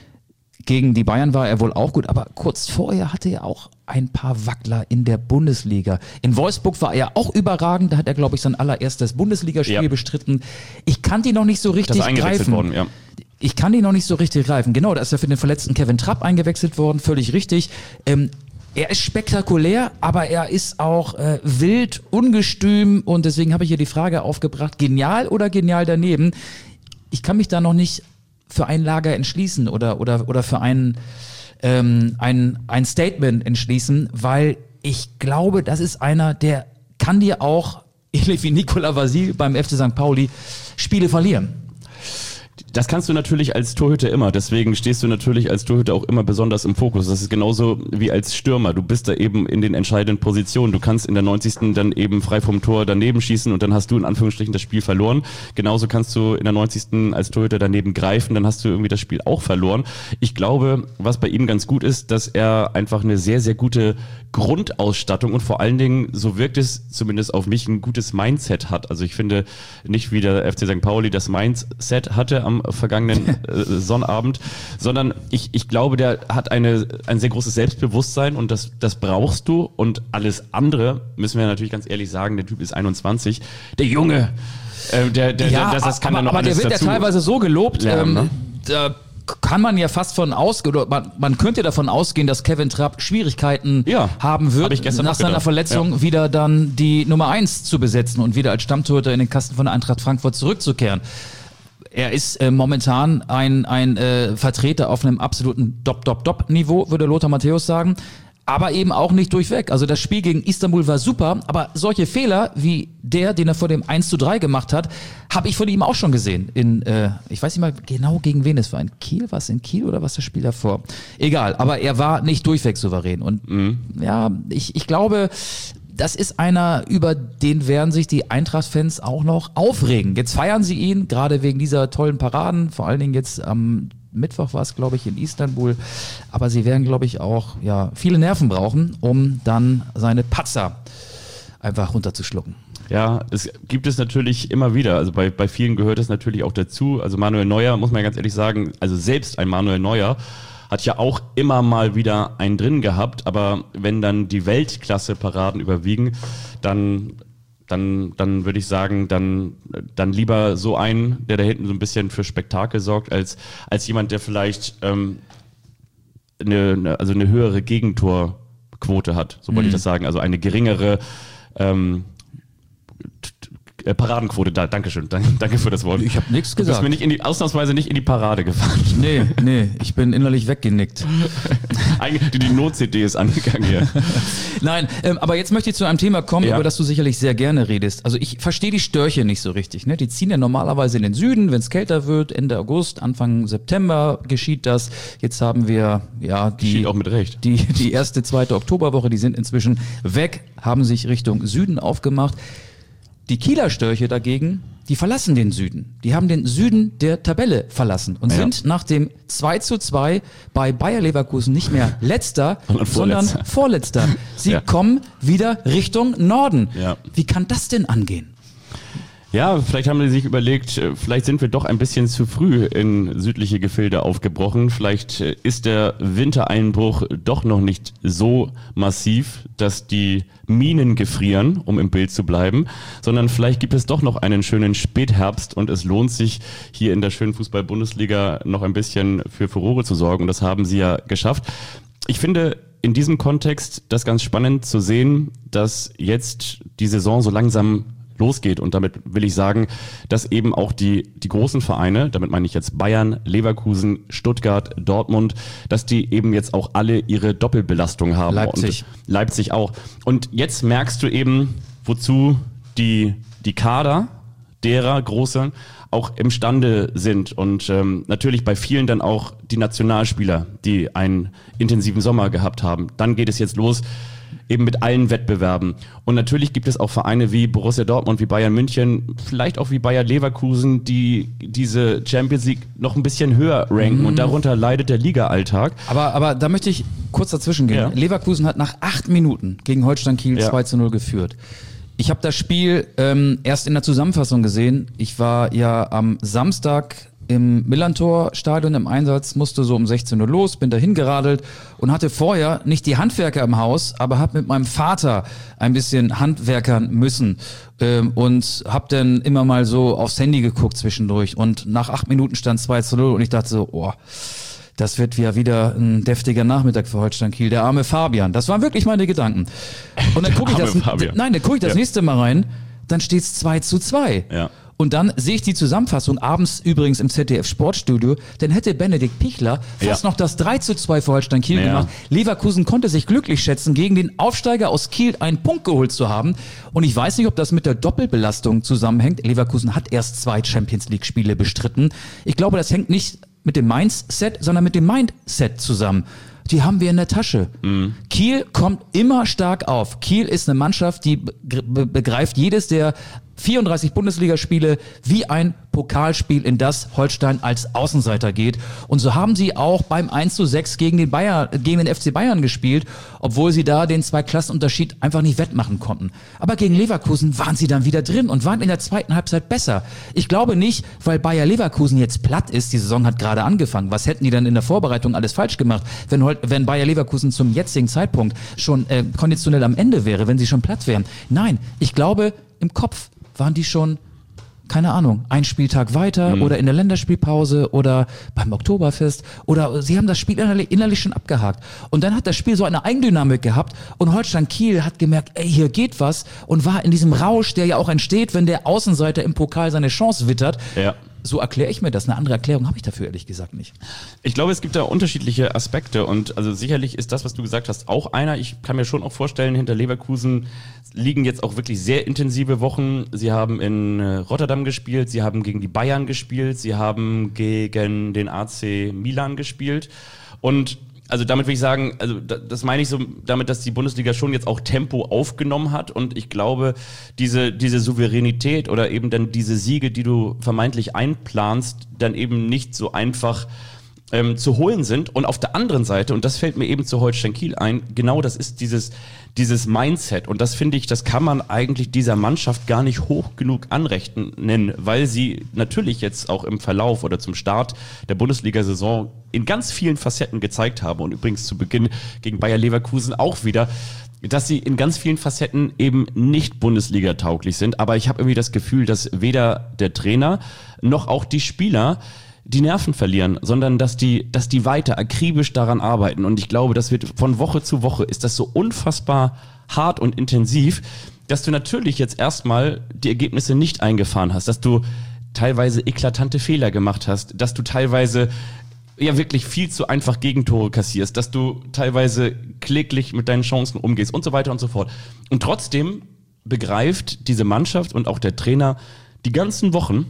Gegen die Bayern war er wohl auch gut, aber kurz vorher hatte er auch ein paar Wackler in der Bundesliga. In Wolfsburg war er auch überragend, da hat er, glaube ich, sein allererstes Bundesligaspiel Ja. bestritten. Ich kann die noch nicht so richtig Das ist eingewechselt greifen. worden, ja. Ich kann die noch nicht so richtig greifen. Genau, da ist er für den verletzten Kevin Trapp eingewechselt worden, völlig richtig. Ähm, Er ist spektakulär, aber er ist auch äh, wild, ungestüm und deswegen habe ich hier die Frage aufgebracht, genial oder genial daneben? Ich kann mich da noch nicht für ein Lager entschließen oder, oder, oder für ein, ähm, ein, ein Statement entschließen, weil ich glaube, das ist einer, der kann dir auch, ähnlich wie Nicolas Vasil beim F C Sankt Pauli, Spiele verlieren. Das kannst du natürlich als Torhüter immer, deswegen stehst du natürlich als Torhüter auch immer besonders im Fokus. Das ist genauso wie als Stürmer. Du bist da eben in den entscheidenden Positionen. Du kannst in der neunzigsten dann eben frei vom Tor daneben schießen und dann hast du in Anführungsstrichen das Spiel verloren. Genauso kannst du in der neunzigsten als Torhüter daneben greifen, dann hast du irgendwie das Spiel auch verloren. Ich glaube, was bei ihm ganz gut ist, dass er einfach eine sehr, sehr gute Grundausstattung und vor allen Dingen, so wirkt es zumindest auf mich, ein gutes Mindset hat. Also ich finde nicht, wie der F C Sankt Pauli das Mindset hatte am vergangenen äh, Sonnabend, sondern ich, ich glaube, der hat eine, ein sehr großes Selbstbewusstsein und das, das brauchst du und alles andere, müssen wir natürlich ganz ehrlich sagen, der Typ ist einundzwanzig, der Junge, äh, der, der, Ja, der, das, das kann aber, er noch aber der alles wird dazu ja teilweise so gelobt, lernen, ähm, ne? da kann man ja fast von ausgehen, oder man, man könnte davon ausgehen, dass Kevin Trapp Schwierigkeiten Ja, haben hab wird, ich gestern nach auch seiner gedacht. Verletzung Ja. wieder dann die Nummer eins zu besetzen und wieder als Stammtorhüter in den Kasten von der Eintracht Frankfurt zurückzukehren. Er ist äh, momentan ein, ein äh, Vertreter auf einem absoluten Dop-Dop-Dop-Niveau, würde Lothar Matthäus sagen. aber eben auch nicht durchweg. Also das Spiel gegen Istanbul war super, aber solche Fehler wie der, den er vor dem eins zu drei gemacht hat, habe ich von ihm auch schon gesehen. In, äh, ich weiß nicht mal genau gegen wen es war. In Kiel, was in Kiel oder was das Spiel davor? Egal, aber er war nicht durchweg souverän. Und mhm. ja, ich, ich glaube, das ist einer, über den werden sich die Eintracht-Fans auch noch aufregen. Jetzt feiern sie ihn, gerade wegen dieser tollen Paraden, vor allen Dingen jetzt am Mittwoch war es, glaube ich, in Istanbul. Aber sie werden, glaube ich, auch ja, viele Nerven brauchen, um dann seine Patzer einfach runterzuschlucken. Ja, es gibt es natürlich immer wieder. Also bei, bei vielen gehört es natürlich auch dazu. Also Manuel Neuer, muss man ganz ehrlich sagen, also selbst ein Manuel Neuer hat ja auch immer mal wieder einen drin gehabt. Aber wenn dann die Weltklasse-Paraden überwiegen, dann... dann, dann würde ich sagen, dann, dann lieber so einen, der da hinten so ein bisschen für Spektakel sorgt, als, als jemand, der vielleicht ähm, eine, also eine höhere Gegentorquote hat, so wollte mhm. ich das sagen, also eine geringere ähm, Paradenquote, da, Dankeschön, danke für das Wort. Ich habe nichts gesagt. Du bist mir nicht in die, ausnahmsweise nicht in die Parade gefahren. Nee, nee, ich bin innerlich weggenickt. Eigentlich, die Not-C D ist angegangen hier. Nein, ähm, aber jetzt möchte ich zu einem Thema kommen, ja. über das du sicherlich sehr gerne redest. Also ich verstehe die Störche nicht so richtig. Ne? Die ziehen ja normalerweise in den Süden, wenn es kälter wird, Ende August, Anfang September geschieht das. Jetzt haben wir ja die, geschieht auch mit Recht. Die, die erste, zweite Oktoberwoche, die sind inzwischen weg, haben sich Richtung Süden aufgemacht. Die Kieler Störche dagegen, die verlassen den Süden. Die haben den Süden der Tabelle verlassen und ja. sind nach dem zwei zu zwei bei Bayer Leverkusen nicht mehr Letzter, sondern Vorletzter. Sie ja. kommen wieder Richtung Norden. Ja. Wie kann das denn angehen? Ja, vielleicht haben sie sich überlegt, vielleicht sind wir doch ein bisschen zu früh in südliche Gefilde aufgebrochen. Vielleicht ist der Wintereinbruch doch noch nicht so massiv, dass die Minen gefrieren, um im Bild zu bleiben, sondern vielleicht gibt es doch noch einen schönen Spätherbst und es lohnt sich, hier in der schönen Fußball-Bundesliga noch ein bisschen für Furore zu sorgen. Und das haben sie ja geschafft. Ich finde in diesem Kontext das ganz spannend zu sehen, dass jetzt die Saison so langsam losgeht. Und damit will ich sagen, dass eben auch die, die großen Vereine, damit meine ich jetzt Bayern, Leverkusen, Stuttgart, Dortmund, dass die eben jetzt auch alle ihre Doppelbelastung haben. Leipzig. Und Leipzig auch. Und jetzt merkst du eben, wozu die, die Kader derer große auch imstande sind. Und ähm, natürlich bei vielen dann auch die Nationalspieler, die einen intensiven Sommer gehabt haben. Dann geht es jetzt los, eben mit allen Wettbewerben. Und natürlich gibt es auch Vereine wie Borussia Dortmund, wie Bayern München, vielleicht auch wie Bayer Leverkusen, die diese Champions League noch ein bisschen höher ranken. Mhm. Und darunter leidet der Liga-Alltag. Aber, aber da möchte ich kurz dazwischen gehen. Ja. Leverkusen hat nach acht Minuten gegen Holstein Kiel ja. zwei zu null geführt. Ich habe das Spiel ähm, erst in der Zusammenfassung gesehen. Ich war ja am Samstag im Millantor-Stadion im Einsatz, musste so um sechzehn Uhr los, bin dahin geradelt und hatte vorher nicht die Handwerker im Haus, aber habe mit meinem Vater ein bisschen handwerkern müssen ähm, und habe dann immer mal so aufs Handy geguckt zwischendurch und nach acht Minuten stand zwei zu null und ich dachte so, oh, das wird ja wieder ein deftiger Nachmittag für Holstein Kiel. Der arme Fabian. Das waren wirklich meine Gedanken. Und dann gucke ich das, Fabian. nein, dann gucke ich das ja. nächste Mal rein, dann steht's zwei zu zwei. Ja. Und dann sehe ich die Zusammenfassung, abends übrigens im Z D F Sportstudio, dann hätte Benedikt Pichler fast ja. noch das drei zu zwei für Holstein Kiel ja. gemacht. Leverkusen konnte sich glücklich schätzen, gegen den Aufsteiger aus Kiel einen Punkt geholt zu haben. Und ich weiß nicht, ob das mit der Doppelbelastung zusammenhängt. Leverkusen hat erst zwei Champions League Spiele bestritten. Ich glaube, das hängt nicht mit dem Mindset, sondern mit dem Mindset zusammen. Die haben wir in der Tasche. Mhm. Kiel kommt immer stark auf. Kiel ist eine Mannschaft, die be- begreift jedes der vierunddreißig Bundesligaspiele wie ein Pokalspiel, in das Holstein als Außenseiter geht. Und so haben sie auch beim eins zu sechs gegen den Bayern, gegen den F C Bayern gespielt, obwohl sie da den Zweiklassenunterschied einfach nicht wettmachen konnten. Aber gegen Leverkusen waren sie dann wieder drin und waren in der zweiten Halbzeit besser. Ich glaube nicht, weil Bayer Leverkusen jetzt platt ist, die Saison hat gerade angefangen. Was hätten die dann in der Vorbereitung alles falsch gemacht, wenn, wenn Bayer Leverkusen zum jetzigen Zeitpunkt schon äh, konditionell am Ende wäre, wenn sie schon platt wären? Nein, ich glaube, im Kopf waren die schon, keine Ahnung, einen Spieltag weiter mhm. oder in der Länderspielpause oder beim Oktoberfest oder sie haben das Spiel innerlich, innerlich schon abgehakt. Und dann hat das Spiel so eine Eigendynamik gehabt und Holstein Kiel hat gemerkt, ey, hier geht was und war in diesem Rausch, der ja auch entsteht, wenn der Außenseiter im Pokal seine Chance wittert. Ja. so erkläre ich mir das. Eine andere Erklärung habe ich dafür ehrlich gesagt nicht. Ich glaube, es gibt da unterschiedliche Aspekte und also sicherlich ist das, was du gesagt hast, auch einer. Ich kann mir schon auch vorstellen, hinter Leverkusen liegen jetzt auch wirklich sehr intensive Wochen. Sie haben in Rotterdam gespielt, sie haben gegen die Bayern gespielt, sie haben gegen den A C Milan gespielt und also damit will ich sagen, also das meine ich so damit, dass die Bundesliga schon jetzt auch Tempo aufgenommen hat und ich glaube, diese, diese Souveränität oder eben dann diese Siege, die du vermeintlich einplanst, dann eben nicht so einfach ähm, zu holen sind. Und auf der anderen Seite, und das fällt mir eben zu Holstein Kiel ein, genau das ist dieses, dieses Mindset und das finde ich, das kann man eigentlich dieser Mannschaft gar nicht hoch genug anrechnen, weil sie natürlich jetzt auch im Verlauf oder zum Start der Bundesliga-Saison in ganz vielen Facetten gezeigt haben und übrigens zu Beginn gegen Bayer Leverkusen auch wieder, dass sie in ganz vielen Facetten eben nicht Bundesliga-tauglich sind. Aber ich habe irgendwie das Gefühl, dass weder der Trainer noch auch die Spieler die Nerven verlieren, sondern dass die, dass die weiter akribisch daran arbeiten. Und ich glaube, das wird von Woche zu Woche ist das so unfassbar hart und intensiv, dass du natürlich jetzt erstmal die Ergebnisse nicht eingefahren hast, dass du teilweise eklatante Fehler gemacht hast, dass du teilweise ja wirklich viel zu einfach Gegentore kassierst, dass du teilweise kläglich mit deinen Chancen umgehst und so weiter und so fort. Und trotzdem begreift diese Mannschaft und auch der Trainer die ganzen Wochen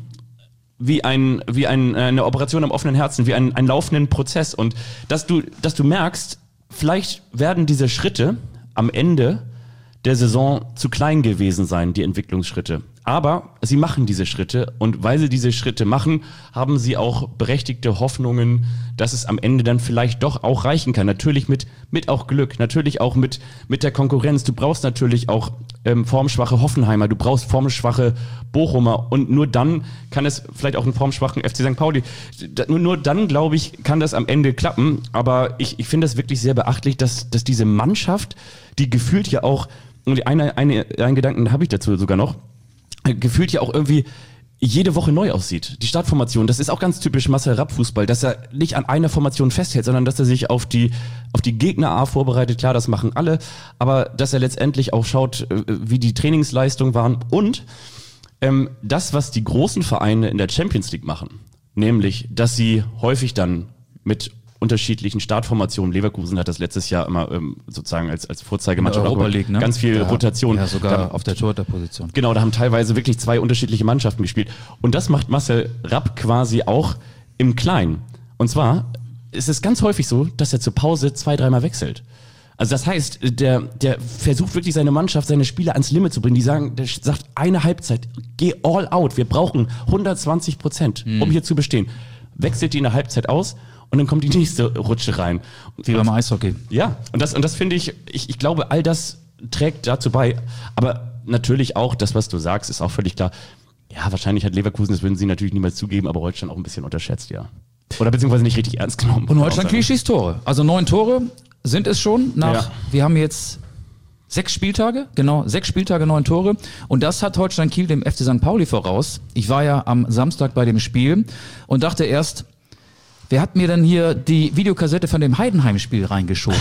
wie ein wie ein, eine Operation am offenen Herzen, wie ein, ein laufenden Prozess und dass du dass du merkst, vielleicht werden diese Schritte am Ende der Saison zu klein gewesen sein, die Entwicklungsschritte. Aber sie machen diese Schritte und weil sie diese Schritte machen, haben sie auch berechtigte Hoffnungen, dass es am Ende dann vielleicht doch auch reichen kann. Natürlich mit, mit auch Glück, natürlich auch mit, mit der Konkurrenz. Du brauchst natürlich auch ähm, formschwache Hoffenheimer, du brauchst formschwache Bochumer und nur dann kann es vielleicht auch einen formschwachen F C Sankt Pauli. Da, nur, nur dann, glaube ich, kann das am Ende klappen. Aber ich, ich finde es wirklich sehr beachtlich, dass, dass diese Mannschaft, die gefühlt ja auch, und eine, eine, einen Gedanken habe ich dazu sogar noch, gefühlt ja auch irgendwie jede Woche neu aussieht. Die Startformation, das ist auch ganz typisch Marcel Rapp-Fußball, dass er nicht an einer Formation festhält, sondern dass er sich auf die, auf die Gegner vorbereitet. Klar, das machen alle, aber dass er letztendlich auch schaut, wie die Trainingsleistungen waren und ähm, das, was die großen Vereine in der Champions League machen, nämlich, dass sie häufig dann mit unterschiedlichen Startformationen. Leverkusen hat das letztes Jahr immer ähm, sozusagen als, als Vorzeigemannschaft Europa League, ne? Ganz viel ja, Rotation. Ja, sogar da, auf der Torhüterposition. Genau, da haben teilweise wirklich zwei unterschiedliche Mannschaften gespielt. Und das macht Marcel Rapp quasi auch im Kleinen. Und zwar ist es ganz häufig so, dass er zur Pause zwei, dreimal wechselt. Also das heißt, der, der versucht wirklich seine Mannschaft, seine Spieler ans Limit zu bringen. Die sagen, der sagt, eine Halbzeit, geh all out. Wir brauchen hundertzwanzig Prozent, um hm. hier zu bestehen. Wechselt die in der Halbzeit aus und dann kommt die nächste Rutsche rein. Wie beim Eishockey. Ja, und das, und das finde ich, ich, ich glaube, all das trägt dazu bei. Aber natürlich auch, das, was du sagst, ist auch völlig klar. Ja, wahrscheinlich hat Leverkusen, das würden sie natürlich niemals zugeben, aber Holstein auch ein bisschen unterschätzt, ja. Oder beziehungsweise nicht richtig ernst genommen. Und Holstein Kiel schießt Tore. Also neun Tore sind es schon nach, Ja. wir haben jetzt sechs Spieltage, genau, sechs Spieltage, neun Tore. Und das hat Holstein Kiel dem F C Sankt Pauli voraus. Ich war ja am Samstag bei dem Spiel und dachte erst, wer hat mir denn hier die Videokassette von dem Heidenheim-Spiel reingeschoben?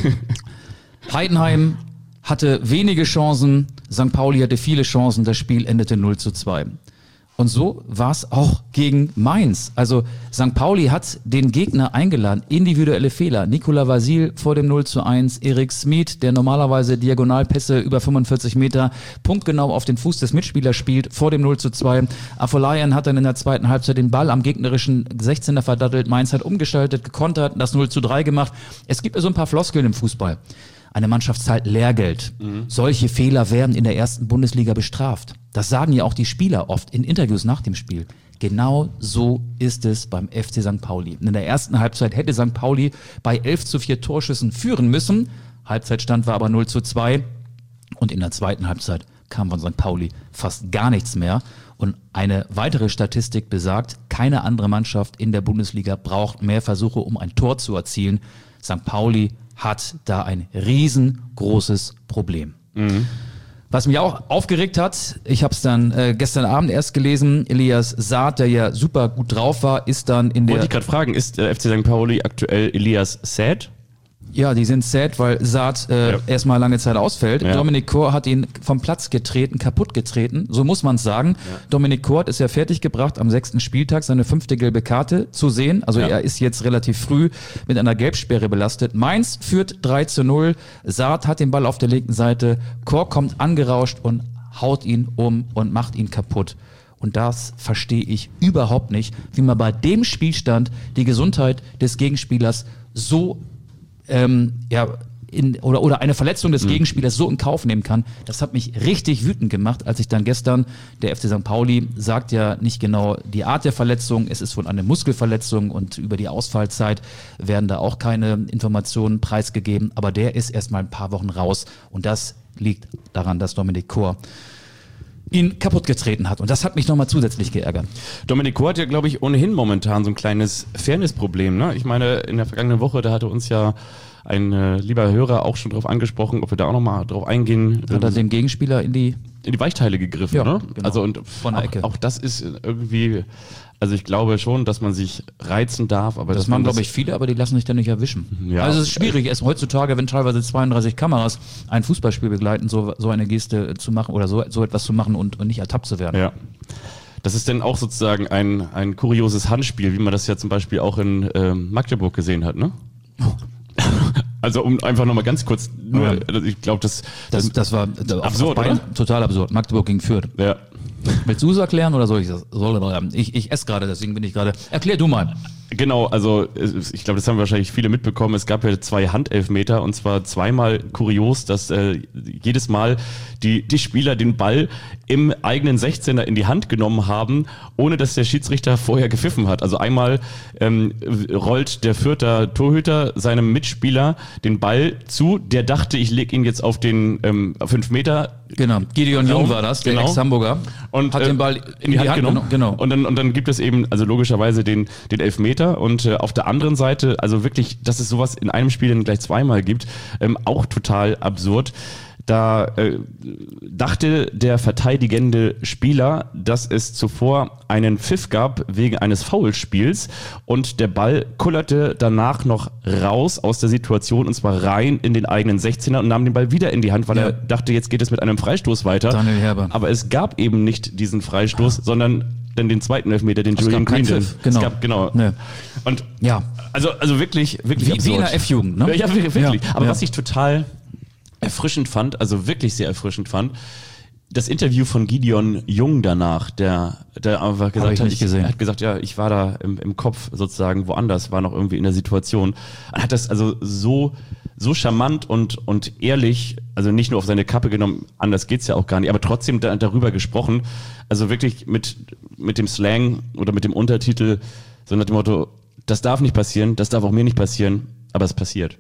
Heidenheim hatte wenige Chancen, Sankt Pauli hatte viele Chancen, das Spiel endete null zu zwei. Und so war es auch gegen Mainz. Also Sankt Pauli hat den Gegner eingeladen, individuelle Fehler. Nikola Vasil vor dem null zu eins, Erik Smith, der normalerweise Diagonalpässe über fünfundvierzig Meter punktgenau auf den Fuß des Mitspielers spielt, vor dem null zu zwei. Afolayan hat dann in der zweiten Halbzeit den Ball am gegnerischen sechzehner verdattelt. Mainz hat umgestaltet, gekontert, das null zu drei gemacht. Es gibt so ein paar Floskeln im Fußball. Eine Mannschaft zahlt Lehrgeld. Mhm. Solche Fehler werden in der ersten Bundesliga bestraft. Das sagen ja auch die Spieler oft in Interviews nach dem Spiel. Genau so ist es beim F C Sankt Pauli. In der ersten Halbzeit hätte Sankt Pauli bei elf zu vier Torschüssen führen müssen. Halbzeitstand war aber null zu zwei. Und in der zweiten Halbzeit kam von Sankt Pauli fast gar nichts mehr. Und eine weitere Statistik besagt, keine andere Mannschaft in der Bundesliga braucht mehr Versuche, um ein Tor zu erzielen. Sankt Pauli hat da ein riesengroßes Problem. Mhm. Was mich auch aufgeregt hat, ich habe es dann äh, gestern Abend erst gelesen, Elias Saad, der ja super gut drauf war, ist dann in der... Wollte ich gerade fragen, ist der F C Sankt Pauli aktuell Elias Saad? Ja, die sind sad, weil Saad äh, Ja. erstmal lange Zeit ausfällt. Ja. Dominik Kor hat ihn vom Platz getreten, kaputt getreten, so muss man es sagen. Ja. Dominik Kor ist ja fertiggebracht, am sechsten Spieltag seine fünfte gelbe Karte zu sehen. Also Ja. er ist jetzt relativ früh mit einer Gelbsperre belastet. Mainz führt drei zu null. Saad hat den Ball auf der linken Seite. Kor kommt angerauscht und haut ihn um und macht ihn kaputt. Und das verstehe ich überhaupt nicht, wie man bei dem Spielstand die Gesundheit des Gegenspielers so ähm, ja, in, oder, oder eine Verletzung des Gegenspielers so in Kauf nehmen kann. Das hat mich richtig wütend gemacht, als ich dann gestern, der F C Sankt Pauli sagt ja nicht genau die Art der Verletzung, es ist wohl eine Muskelverletzung und über die Ausfallzeit werden da auch keine Informationen preisgegeben, aber der ist erstmal ein paar Wochen raus und das liegt daran, dass Dominik Kor ihn kaputt getreten hat. Und das hat mich nochmal zusätzlich geärgert. Dominik Kor hat ja, glaube ich, ohnehin momentan so ein kleines Fairness-Problem. Ne? Ich meine, in der vergangenen Woche, da hatte uns ja ein äh, lieber Hörer auch schon drauf angesprochen, ob wir da auch nochmal drauf eingehen. Hat er dem Gegenspieler in die... in die Weichteile gegriffen, Ja, ne? genau. Also und Von der auch, Ecke. auch das ist irgendwie, also ich glaube schon, dass man sich reizen darf, aber Das dass machen, man glaube ich, viele, aber die lassen sich dann nicht erwischen. Ja. Also es ist schwierig, es heutzutage, wenn teilweise zweiunddreißig Kameras ein Fußballspiel begleiten, so, so eine Geste zu machen oder so, so etwas zu machen und, und nicht ertappt zu werden. Ja. Das ist dann auch sozusagen ein, ein kurioses Handspiel, wie man das ja zum Beispiel auch in ähm, Magdeburg gesehen hat, ne? Also um einfach nochmal ganz kurz, nur, Ja. also ich glaube, das, Das, das war auf- Absurd, auf beiden- oder? Total absurd. Magdeburg gegen Fürth. ja. Willst du es erklären oder soll ich das? Soll, ich ich esse gerade, deswegen bin ich gerade... Erklär du mal. Genau, also es- ich glaube, das haben wahrscheinlich viele mitbekommen. Es gab ja zwei Handelfmeter und zwar zweimal kurios, dass äh, jedes Mal die, die Spieler den Ball im eigenen sechzehner in die Hand genommen haben, ohne dass der Schiedsrichter vorher gepfiffen hat. Also einmal ähm, rollt der Fürther Torhüter seinem Mitspieler den Ball zu, der dachte, ich leg ihn jetzt auf den ähm, fünf Meter. Genau, Gideon Raum, Jung war das, der genau. Ex-Hamburger. Und, hat äh, den Ball in die, Hand, genommen. Genau. Und dann, und dann gibt es eben, also logischerweise den, den Elfmeter und äh, auf der anderen Seite, also wirklich, dass es sowas in einem Spiel dann gleich zweimal gibt, ähm, auch total absurd. Da äh, dachte der verteidigende Spieler, dass es zuvor einen Pfiff gab wegen eines Foulspiels und der Ball kullerte danach noch raus aus der Situation und zwar rein in den eigenen sechzehner und nahm den Ball wieder in die Hand, weil Ja. er dachte, jetzt geht es mit einem Freistoß weiter. Daniel Herber. Aber es gab eben nicht diesen Freistoß, sondern dann den zweiten Elfmeter, den Es Julian gab keinen Green. Pfiff, genau. Es gab, genau. Nee. Und Ja. also, also wirklich, wirklich Wie, wie absurd. in der F-Jugend, ne? Ja, wirklich. wirklich. Ja, Aber ja. was ich total erfrischend fand, also wirklich sehr erfrischend fand, das Interview von Gideon Jung danach, der, der einfach gesagt ich hat, nicht gesehen. er hat gesagt, ja, ich war da im, im Kopf sozusagen woanders, war noch irgendwie in der Situation. Er hat das also so, so charmant und, und ehrlich, also nicht nur auf seine Kappe genommen, anders geht's ja auch gar nicht, aber trotzdem da, darüber gesprochen, also wirklich mit, mit dem Slang oder mit dem Untertitel, so nach dem Motto, das darf nicht passieren, das darf auch mir nicht passieren, aber es passiert.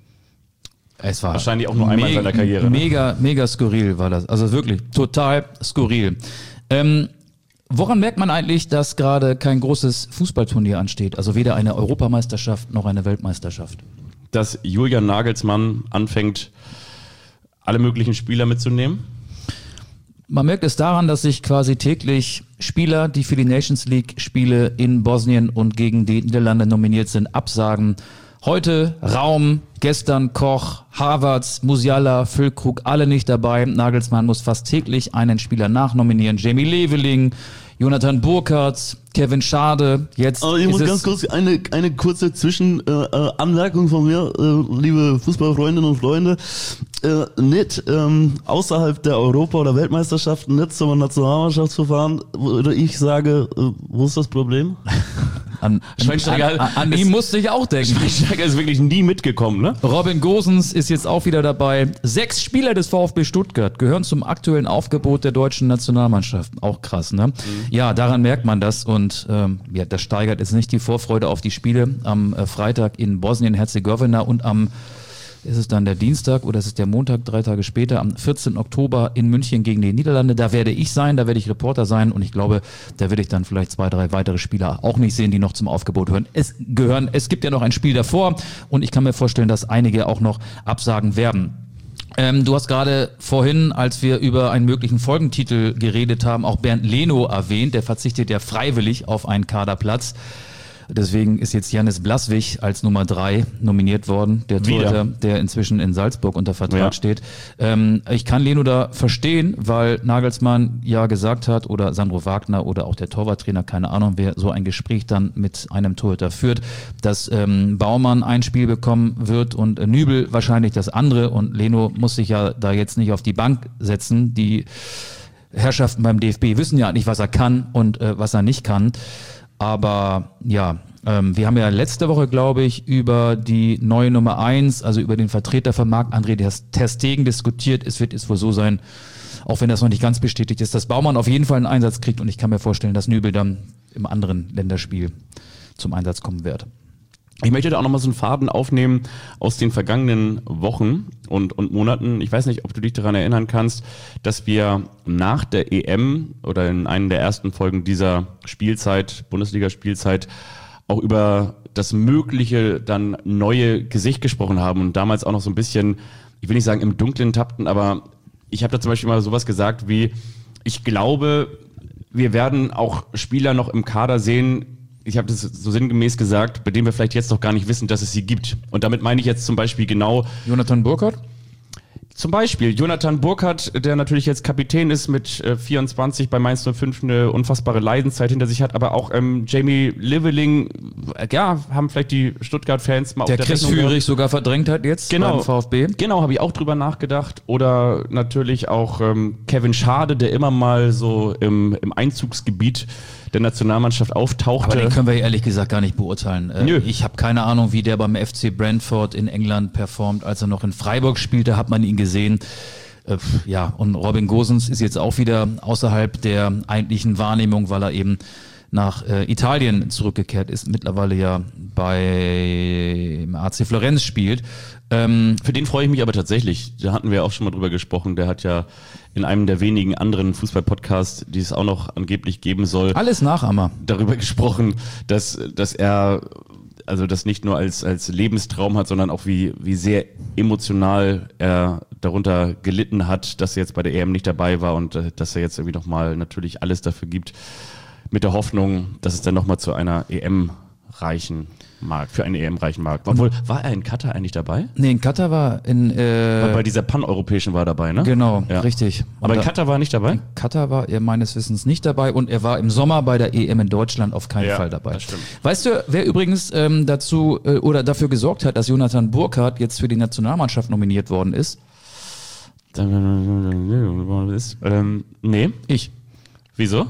Es war Wahrscheinlich auch nur einmal in seiner Karriere, ne? Mega, mega skurril war das. Also wirklich total skurril. Ähm, woran merkt man eigentlich, dass gerade kein großes Fußballturnier ansteht? Also weder eine Europameisterschaft noch eine Weltmeisterschaft. Dass Julian Nagelsmann anfängt, alle möglichen Spieler mitzunehmen? Man merkt es daran, dass sich quasi täglich Spieler, die für die Nations League Spiele in Bosnien und gegen die Niederlande nominiert sind, absagen. Heute Raum, gestern Koch, Havertz, Musiala, Füllkrug, alle nicht dabei. Nagelsmann muss fast täglich einen Spieler nachnominieren. Jamie Leveling, Jonathan Burkhardt, Kevin Schade. Jetzt Aber ich ist muss es ganz kurz eine, eine kurze Zwischenanmerkung äh, Anmerkung von mir, äh, liebe Fußballfreundinnen und Freunde. Äh, nicht ähm, außerhalb der Europa- oder Weltmeisterschaften, nicht zum Nationalmannschaftsverfahren, oder ich sage, äh, wo ist das Problem? an, an, Schweinsteiger an, an ist- ihn musste ich auch denken. Schweinsteiger ist wirklich nie mitgekommen, ne? Robin Gosens ist jetzt auch wieder dabei. Sechs Spieler des VfB Stuttgart gehören zum aktuellen Aufgebot der deutschen Nationalmannschaft. Auch krass, ne? Mhm. Ja, daran merkt man das und ähm, ja, das steigert jetzt nicht die Vorfreude auf die Spiele am äh, Freitag in Bosnien-Herzegowina und am ist es dann der Dienstag oder ist es der Montag, drei Tage später, am vierzehnten Oktober in München gegen die Niederlande. Da werde ich sein, da werde ich Reporter sein und ich glaube, da werde ich dann vielleicht zwei, drei weitere Spieler auch nicht sehen, die noch zum Aufgebot hören. Es gehören, es gibt ja noch ein Spiel davor und ich kann mir vorstellen, dass einige auch noch absagen werden. Ähm, du hast gerade vorhin, als wir über einen möglichen Folgentitel geredet haben, auch Bernd Leno erwähnt. Der verzichtet ja freiwillig auf einen Kaderplatz. Deswegen ist jetzt Jannis Blaswig als Nummer drei nominiert worden, der Torhüter, der inzwischen in Salzburg unter Vertrag ja. steht. Ähm, ich kann Leno da verstehen, weil Nagelsmann ja gesagt hat, oder Sandro Wagner oder auch der Torwarttrainer, keine Ahnung, wer so ein Gespräch dann mit einem Torhüter führt, dass ähm, Baumann ein Spiel bekommen wird und äh, Nübel wahrscheinlich das andere, und Leno muss sich ja da jetzt nicht auf die Bank setzen. Die Herrschaften beim D F B wissen ja nicht, was er kann und äh, was er nicht kann. Aber ja, ähm, wir haben ja letzte Woche, glaube ich, über die neue Nummer eins, also über den Vertreter von Marc-André ter Stegen diskutiert. Es wird jetzt wohl so sein, auch wenn das noch nicht ganz bestätigt ist, dass Baumann auf jeden Fall einen Einsatz kriegt, und ich kann mir vorstellen, dass Nübel dann im anderen Länderspiel zum Einsatz kommen wird. Ich möchte da auch nochmal so einen Faden aufnehmen aus den vergangenen Wochen und, und Monaten. Ich weiß nicht, ob du dich daran erinnern kannst, dass wir nach der E M oder in einer der ersten Folgen dieser Spielzeit, Bundesliga-Spielzeit, auch über das mögliche dann neue Gesicht gesprochen haben und damals auch noch so ein bisschen, ich will nicht sagen im Dunkeln tappten, aber ich habe da zum Beispiel mal sowas gesagt wie, ich glaube, wir werden auch Spieler noch im Kader sehen, ich habe das so sinngemäß gesagt, bei denen wir vielleicht jetzt noch gar nicht wissen, dass es sie gibt. Und damit meine ich jetzt zum Beispiel genau... Jonathan Burkhardt? Zum Beispiel Jonathan Burkhardt, der natürlich jetzt Kapitän ist mit äh, vierundzwanzig bei Mainz null fünf, eine unfassbare Leidenszeit hinter sich hat, aber auch ähm, Jamie Liveling, äh, ja, haben vielleicht die Stuttgart-Fans mal der auf der Chris Rechnung Führig gehabt. sogar verdrängt hat jetzt genau, beim VfB. Genau, habe ich auch drüber nachgedacht. Oder natürlich auch ähm, Kevin Schade, der immer mal so im, im Einzugsgebiet der Nationalmannschaft auftauchte. Aber den können wir ehrlich gesagt gar nicht beurteilen. Äh, Nö. Ich habe keine Ahnung, wie der beim F C Brentford in England performt. Als er noch in Freiburg spielte, hat man ihn gesehen. Äh, ja, und Robin Gosens ist jetzt auch wieder außerhalb der eigentlichen Wahrnehmung, weil er eben nach äh, Italien zurückgekehrt ist, mittlerweile ja bei A C Florenz spielt. Ähm, Für den freue ich mich aber tatsächlich. Da hatten wir auch schon mal drüber gesprochen. Der hat ja in einem der wenigen anderen Fußball-Podcasts, die es auch noch angeblich geben soll, alles Nachahmer. Darüber gesprochen, dass, dass er also das nicht nur als, als Lebenstraum hat, sondern auch wie, wie sehr emotional er darunter gelitten hat, dass er jetzt bei der E M nicht dabei war und äh, dass er jetzt irgendwie nochmal natürlich alles dafür gibt, mit der Hoffnung, dass es dann nochmal zu einer E M reichen mag, für eine E M reichen mag. Obwohl, war er in Katar eigentlich dabei? Nee, in Katar war in... Äh, bei dieser paneuropäischen war er dabei, ne? Genau, ja. richtig. Und Aber in da, Katar war er nicht dabei? In Katar war er meines Wissens nicht dabei, und er war im Sommer bei der E M in Deutschland auf keinen Ja, Fall dabei. das stimmt. Weißt du, wer übrigens ähm, dazu äh, oder dafür gesorgt hat, dass Jonathan Burkhardt jetzt für die Nationalmannschaft nominiert worden ist? Ähm, nee. Ich. Wieso?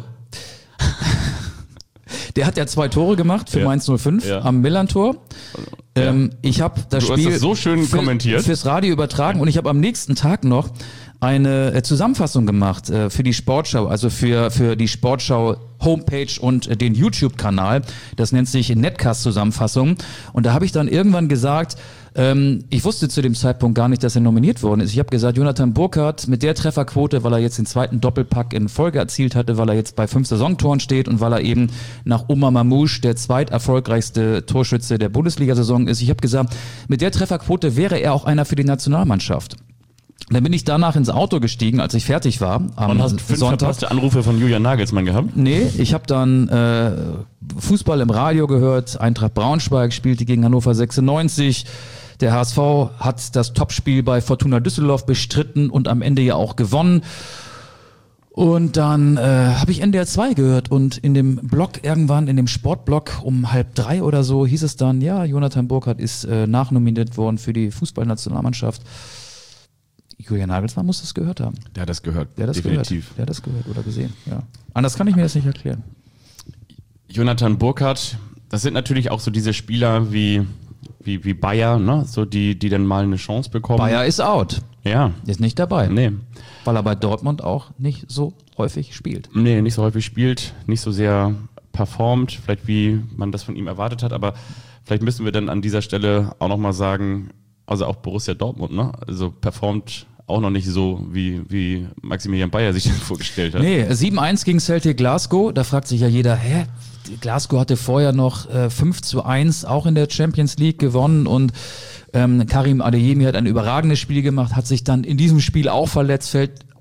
Der hat ja zwei Tore gemacht für Ja. Mainz null fünf Ja. am Millantor. Ähm, ich habe das Du hast Spiel das so schön für, kommentiert. fürs Radio übertragen, und ich habe am nächsten Tag noch eine äh, Zusammenfassung gemacht äh, für die Sportschau, also für, für die Sportschau Homepage und äh, den YouTube-Kanal. Das nennt sich Netcast-Zusammenfassung. Und da habe ich dann irgendwann gesagt, ähm, ich wusste zu dem Zeitpunkt gar nicht, dass er nominiert worden ist. Ich habe gesagt, Jonathan Burkhardt mit der Trefferquote, weil er jetzt den zweiten Doppelpack in Folge erzielt hatte, weil er jetzt bei fünf Saisontoren steht und weil er eben nach Omar Mamouche der zweiterfolgreichste Torschütze der Bundesliga-Saison ist. Ich habe gesagt, mit der Trefferquote wäre er auch einer für die Nationalmannschaft. Dann bin ich danach ins Auto gestiegen, als ich fertig war am Und hast fünf Sonntag. verpasste Anrufe von Julian Nagelsmann gehabt? Nee, ich habe dann äh, Fußball im Radio gehört. Eintracht Braunschweig spielte gegen Hannover sechsundneunzig. Der H S V hat das Topspiel bei Fortuna Düsseldorf bestritten und am Ende ja auch gewonnen. Und dann äh, habe ich N D R zwei gehört, und in dem Blog irgendwann, in dem Sportblog um halb drei oder so, hieß es dann, ja, Jonathan Burkhardt ist äh, nachnominiert worden für die Fußballnationalmannschaft. Julian Nagelsmann muss das gehört haben. Der hat das gehört, Der hat das definitiv. gehört. Der hat das gehört oder gesehen, ja. Anders kann ich mir das nicht erklären. Jonathan Burkhardt, das sind natürlich auch so diese Spieler wie, wie, wie Bayer, ne? So die, die dann mal eine Chance bekommen. Bayer ist out. Ja. Ist nicht dabei. Nee. Weil er bei Dortmund auch nicht so häufig spielt. Nee, nicht so häufig spielt, nicht so sehr performt, vielleicht wie man das von ihm erwartet hat, aber vielleicht müssen wir dann an dieser Stelle auch nochmal sagen, also auch Borussia Dortmund, ne? Also performt auch noch nicht so, wie, wie Maximilian Bayer sich das vorgestellt hat. Nee, sieben eins gegen Celtic Glasgow, da fragt sich ja jeder, hä? Glasgow hatte vorher noch äh, fünf zu eins auch in der Champions League gewonnen, und ähm, Karim Adeyemi hat ein überragendes Spiel gemacht, hat sich dann in diesem Spiel auch verletzt, fällt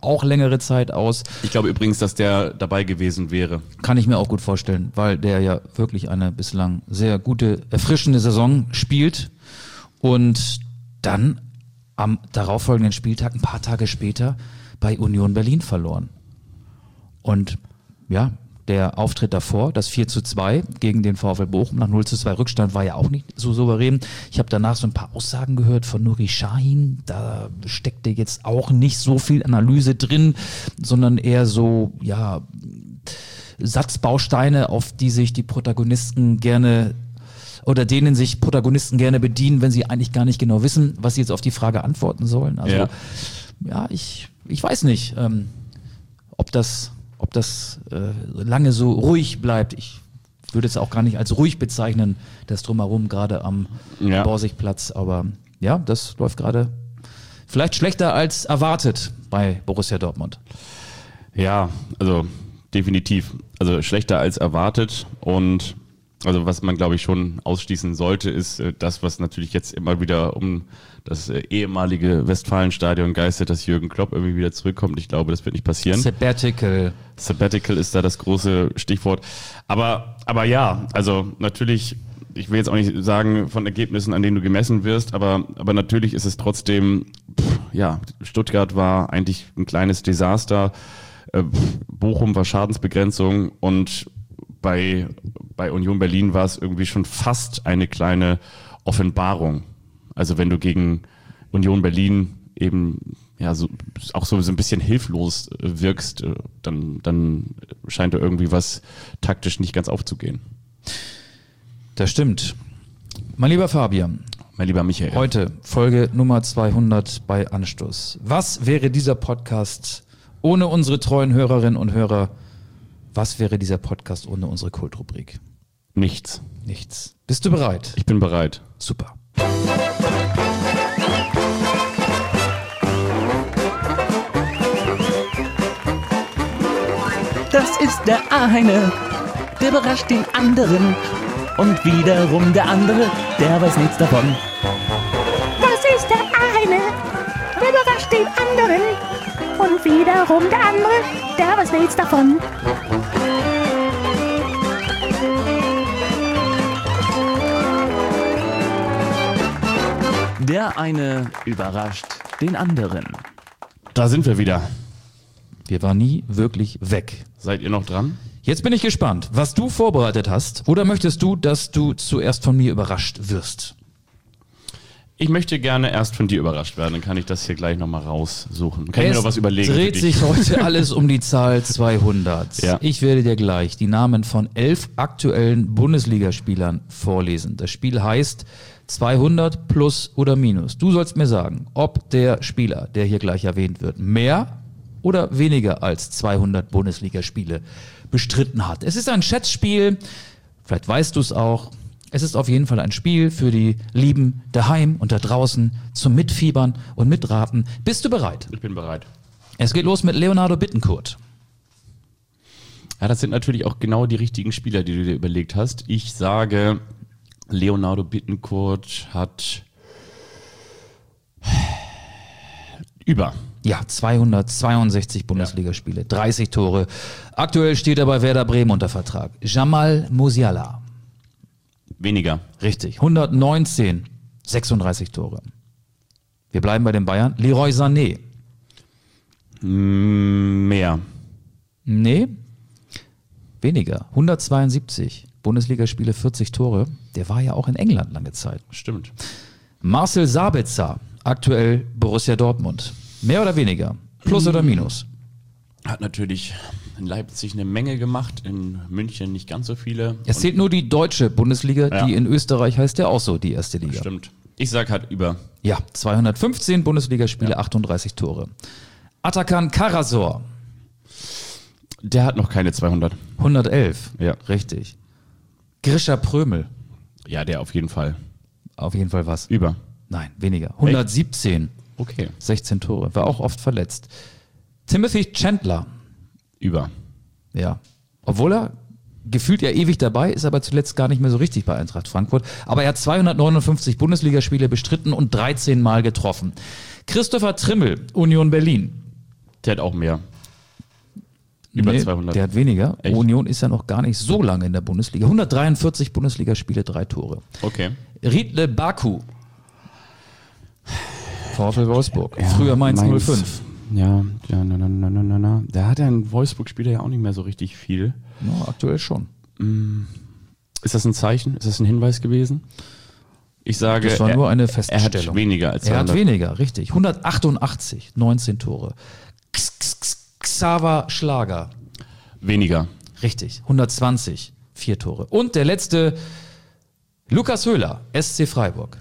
auch längere Zeit aus. Ich glaube übrigens, dass der dabei gewesen wäre. Kann ich mir auch gut vorstellen, weil der ja wirklich eine bislang sehr gute, erfrischende Saison spielt und dann am darauffolgenden Spieltag, ein paar Tage später, bei Union Berlin verloren. Und ja, der Auftritt davor, das vier zu zwei gegen den VfL Bochum nach null zu zwei Rückstand, war ja auch nicht so souverän. Ich habe danach so ein paar Aussagen gehört von Nuri Sahin, da steckte jetzt auch nicht so viel Analyse drin, sondern eher so, ja, Satzbausteine, auf die sich die Protagonisten gerne oder denen sich Protagonisten gerne bedienen, wenn sie eigentlich gar nicht genau wissen, was sie jetzt auf die Frage antworten sollen. Also ja, ja ich, ich weiß nicht, ähm, ob das ob das äh, lange so ruhig bleibt. Ich würde es auch gar nicht als ruhig bezeichnen, das Drumherum gerade am ja. Borsigplatz. Aber ja, das läuft gerade vielleicht schlechter als erwartet bei Borussia Dortmund. Ja, also definitiv. Also schlechter als erwartet. Und also was man, glaube ich, schon ausschließen sollte, ist äh, das, was natürlich jetzt immer wieder um das äh, ehemalige Westfalenstadion geistert, dass Jürgen Klopp irgendwie wieder zurückkommt. Ich glaube, das wird nicht passieren. Sabbatical. Sabbatical ist da das große Stichwort. Aber, aber ja, also natürlich, ich will jetzt auch nicht sagen von Ergebnissen, an denen du gemessen wirst, aber, aber natürlich ist es trotzdem, pff, ja, Stuttgart war eigentlich ein kleines Desaster. Äh, Bochum war Schadensbegrenzung und bei, bei Union Berlin war es irgendwie schon fast eine kleine Offenbarung. Also wenn du gegen Union Berlin eben ja so auch so, so ein bisschen hilflos wirkst, dann, dann scheint da irgendwie was taktisch nicht ganz aufzugehen. Das stimmt. Mein lieber Fabian. Mein lieber Michael. Heute Folge Nummer zweihundert bei Anstoß. Was wäre dieser Podcast ohne unsere treuen Hörerinnen und Hörer? Was wäre dieser Podcast ohne unsere Kultrubrik? Nichts. Nichts. Bist du bereit? Ich bin bereit. Super. Das ist der eine, der überrascht den anderen. Und wiederum der andere, der weiß nichts davon. Das ist der eine, der überrascht den anderen. Und wiederum der andere, der weiß nichts davon. Der eine überrascht den anderen. Da sind wir wieder. Wir waren nie wirklich weg. Seid ihr noch dran? Jetzt bin ich gespannt, was du vorbereitet hast. Oder möchtest du, dass du zuerst von mir überrascht wirst? Ich möchte gerne erst von dir überrascht werden, dann kann ich das hier gleich nochmal raussuchen. Kann ich mir Es noch was überlegen? dreht für sich dich? heute alles um die Zahl zweihundert. Ja. Ich werde dir gleich die Namen von elf aktuellen Bundesligaspielern vorlesen. Das Spiel heißt zweihundert plus oder minus. Du sollst mir sagen, ob der Spieler, der hier gleich erwähnt wird, mehr oder weniger als zweihundert Bundesligaspiele bestritten hat. Es ist ein Schätzspiel, vielleicht weißt du es auch. Es ist auf jeden Fall ein Spiel für die Lieben daheim und da draußen zum Mitfiebern und Mitraten. Bist du bereit? Ich bin bereit. Es geht los mit Leonardo Bittencourt. Ja, das sind natürlich auch genau die richtigen Spieler, die du dir überlegt hast. Ich sage, Leonardo Bittencourt hat über. Ja, zweihundertzweiundsechzig Bundesligaspiele, dreißig Tore. Aktuell steht er bei Werder Bremen unter Vertrag. Jamal Musiala. Weniger. Richtig. hundertneunzehn, sechsunddreißig Tore. Wir bleiben bei den Bayern. Leroy Sané. Mm, mehr. Nee. Weniger. hundertzweiundsiebzig Bundesligaspiele, vierzig Tore. Der war ja auch in England lange Zeit. Stimmt. Marcel Sabitzer. Aktuell Borussia Dortmund. Mehr oder weniger? Plus oder minus? Hat natürlich in Leipzig eine Menge gemacht, in München nicht ganz so viele. Es zählt nur die deutsche Bundesliga, Ja. die in Österreich heißt ja auch so, die erste Liga. Stimmt. Ich sag halt über. Ja, zweihundertfünfzehn Bundesligaspiele, Ja. achtunddreißig Tore. Atakan Karasor, Der hat noch keine zweihundert. hundertelf. Ja. Richtig. Grisha Prömel, Ja, der auf jeden Fall. auf jeden Fall was. Über. Nein, weniger. hundertsiebzehn, Okay. sechzehn Tore, war auch oft verletzt. Timothy Chandler, Über. ja. Obwohl er gefühlt ja ewig dabei ist, aber zuletzt gar nicht mehr so richtig bei Eintracht Frankfurt. Aber er hat zweihundertneunundfünfzig Bundesligaspiele bestritten und dreizehn Mal getroffen. Christopher Trimmel, Union Berlin. Der hat auch mehr. Über Nee, zweihundert. Der hat weniger. Echt? Union ist ja noch gar nicht so lange in der Bundesliga. hundertdreiundvierzig Bundesligaspiele, drei Tore. Okay. Riedle Baku. VfL Wolfsburg. Früher Mainz null fünf. Ja, ja, na, na, na, na, na, na. Da hat er in Wolfsburg-Spieler ja auch nicht mehr so richtig viel. Ja, aktuell schon. Ist das ein Zeichen? Ist das ein Hinweis gewesen? Ich sage, Das war er, nur eine er Feststellung. hat weniger als Er hat zweihundert. weniger, richtig. hundertachtundachtzig, neunzehn Tore. X- X- X- Xaver Schlager. Weniger. Richtig. hundertzwanzig, vier Tore. Und der letzte, Lukas Höhler, S C Freiburg.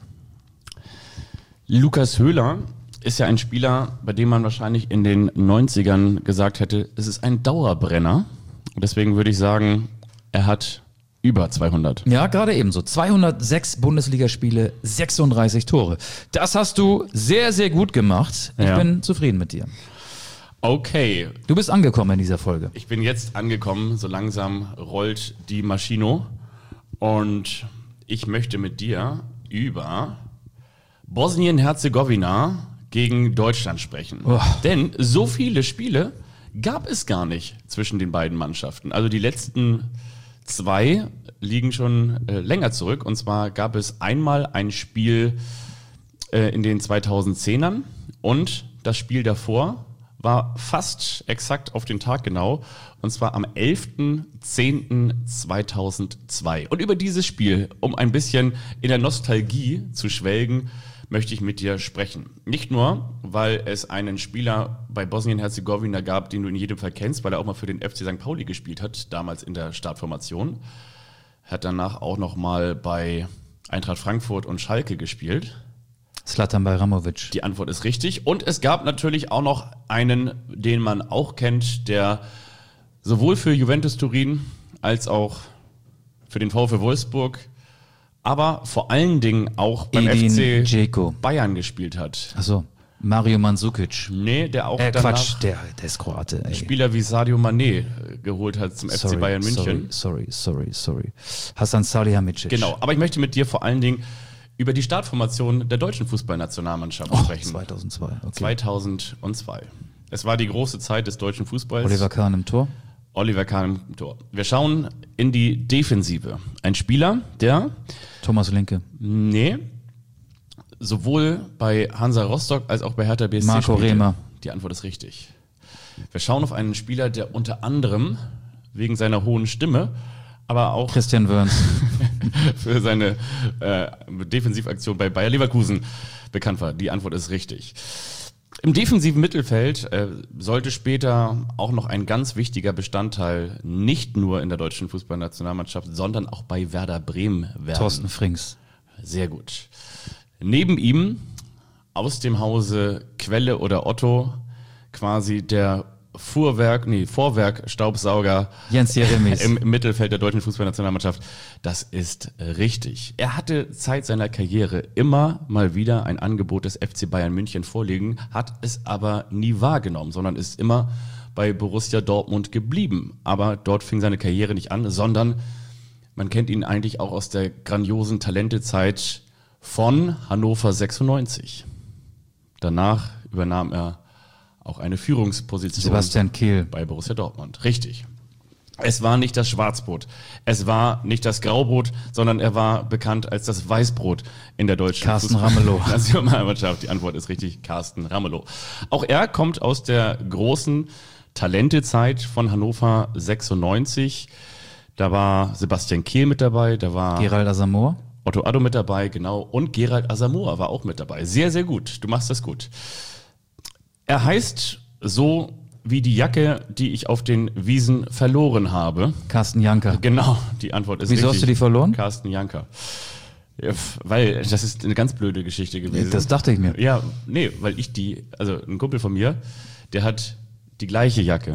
Lukas Höhler ist ja ein Spieler, bei dem man wahrscheinlich in den neunzigern gesagt hätte, es ist ein Dauerbrenner. Und deswegen würde ich sagen, er hat über zweihundert. Ja, gerade ebenso. zweihundertsechs Bundesligaspiele, sechsunddreißig Tore. Das hast du sehr, sehr gut gemacht. Ich Ja. bin zufrieden mit dir. Okay, Du bist angekommen in dieser Folge. ich bin jetzt angekommen, so langsam rollt die Maschino und ich möchte mit dir über Bosnien-Herzegowina gegen Deutschland sprechen. Oh. Denn so viele Spiele gab es gar nicht zwischen den beiden Mannschaften. Also die letzten zwei liegen schon äh, länger zurück. Und zwar gab es einmal ein Spiel äh, in den zweitausendzehnern und das Spiel davor war fast exakt auf den Tag genau, und zwar am elften zehnten zweitausendzwei. Und über dieses Spiel, um ein bisschen in der Nostalgie zu schwelgen, möchte ich mit dir sprechen. Nicht nur, weil es einen Spieler bei Bosnien-Herzegowina gab, den du in jedem Fall kennst, weil er auch mal für den F C Sankt Pauli gespielt hat, damals in der Startformation. Hat danach auch noch mal bei Eintracht Frankfurt und Schalke gespielt. Zlatan Bajramovic. Die Antwort ist richtig. Und es gab natürlich auch noch einen, den man auch kennt, der sowohl für Juventus Turin als auch für den VfL Wolfsburg, aber vor allen Dingen auch beim Edin F C Dzeko. Bayern gespielt hat. Achso, Mario Mandzukic. Nee, der auch Äh, danach Quatsch, der, der ist Kroate. Ey. Spieler wie Sadio Mané äh, geholt hat zum F C Bayern München. Sorry, sorry, sorry, sorry. Hassan Salihamidzic. Genau, aber ich möchte mit dir vor allen Dingen über die Startformation der deutschen Fußballnationalmannschaft Oh, sprechen. zweitausendzwei, okay. zweitausendzwei. Es war die große Zeit des deutschen Fußballs. Oliver Kahn im Tor. Oliver Kahn im Tor. Wir schauen in die Defensive. Ein Spieler, der, Thomas Linke. nee, sowohl bei Hansa Rostock als auch bei Hertha B S C Marco spielte. Rehmer. Die Antwort ist richtig. Wir schauen auf einen Spieler, der unter anderem wegen seiner hohen Stimme, aber auch Christian Wörns. für seine äh, Defensivaktion bei Bayer Leverkusen bekannt war. Die Antwort ist richtig. Im defensiven Mittelfeld äh, sollte später auch noch ein ganz wichtiger Bestandteil nicht nur in der deutschen Fußballnationalmannschaft, sondern auch bei Werder Bremen werden. Thorsten Frings. Sehr gut. Neben ihm aus dem Hause Quelle oder Otto quasi der Fuhrwerk, nee, Vorwerk-Staubsauger Jens Jeremies. im Mittelfeld der deutschen Fußballnationalmannschaft. Das ist richtig. Er hatte Zeit seiner Karriere immer mal wieder ein Angebot des F C Bayern München vorliegen, hat es aber nie wahrgenommen, sondern ist immer bei Borussia Dortmund geblieben. Aber dort fing seine Karriere nicht an, sondern man kennt ihn eigentlich auch aus der grandiosen Talentezeit von Hannover sechsundneunzig. Danach übernahm er auch eine Führungsposition Sebastian Kehl. bei Borussia Dortmund. Richtig. Es war nicht das Schwarzbrot, es war nicht das Graubrot, sondern er war bekannt als das Weißbrot in der deutschen Carsten Fußball- Ramelow. Nationalmannschaft. Die Antwort ist richtig, Carsten Ramelow. Auch er kommt aus der großen Talentezeit von Hannover sechsundneunzig. Da war Sebastian Kehl mit dabei, da war Gerald Asamoah. Otto Addo mit dabei, genau. Und Gerald Asamoah war auch mit dabei. Sehr, sehr gut. Du machst das gut. Er heißt so wie die Jacke, die ich auf den Wiesen verloren habe. Carsten Janker. Genau, die Antwort ist Wieso richtig. hast du die verloren? Carsten Janker. Ja, f- weil das ist eine ganz blöde Geschichte gewesen. Das dachte ich mir. Ja, nee, weil ich die, also ein Kumpel von mir, der hat die gleiche Jacke.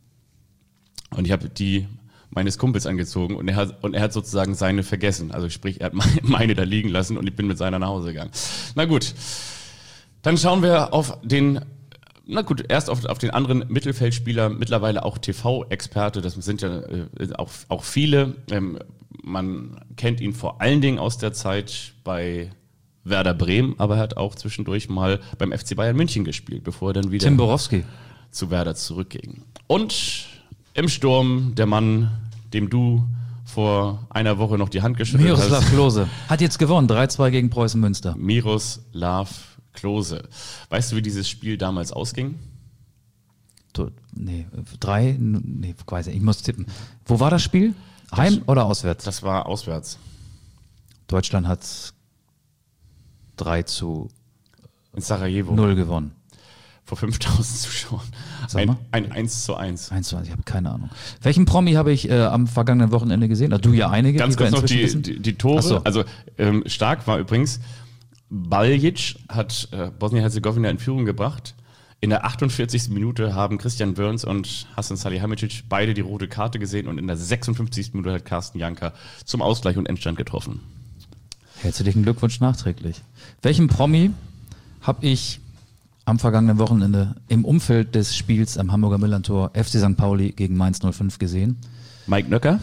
Und ich habe die meines Kumpels angezogen und er hat, und er hat sozusagen seine vergessen. Also sprich, er hat meine, meine da liegen lassen und ich bin mit seiner nach Hause gegangen. Na gut, dann schauen wir auf den, na gut, erst auf, auf den anderen Mittelfeldspieler, mittlerweile auch T V-Experte, das sind ja äh, auch, auch viele. Ähm, man kennt ihn vor allen Dingen aus der Zeit bei Werder Bremen, aber er hat auch zwischendurch mal beim F C Bayern München gespielt, bevor er dann wieder... Tim Borowski. zu Werder zurückging. Und im Sturm der Mann, dem du vor einer Woche noch die Hand geschüttelt hast. Miroslav Klose hat jetzt gewonnen, drei zwei gegen Preußen Münster. Miroslav Klose. Weißt du, wie dieses Spiel damals ausging? Du, nee, drei, nee, weiß ich, ich muss tippen. Wo war das Spiel? Heim das, oder auswärts? Das war auswärts. Deutschland hat drei zu in Sarajevo. null gewonnen. Vor fünftausend Zuschauern. Ein, ein eins zu eins. eins zu eins, ich habe keine Ahnung. Welchen Promi habe ich äh, am vergangenen Wochenende gesehen? Also du ja einige. Ganz die wir kurz noch die, wissen. die, die Tore. So. Also ähm, stark war übrigens, Baljic hat äh, Bosnien-Herzegowina in Führung gebracht. In der achtundvierzigsten Minute haben Christian Burns und Hasan Salihamidzic beide die rote Karte gesehen und in der sechsundfünfzigsten Minute hat Carsten Janka zum Ausgleich und Endstand getroffen. Herzlichen Glückwunsch nachträglich. Welchen Promi habe ich am vergangenen Wochenende im Umfeld des Spiels am Hamburger Millerntor F C Sankt Pauli gegen Mainz null fünf gesehen? Mike Nöcker?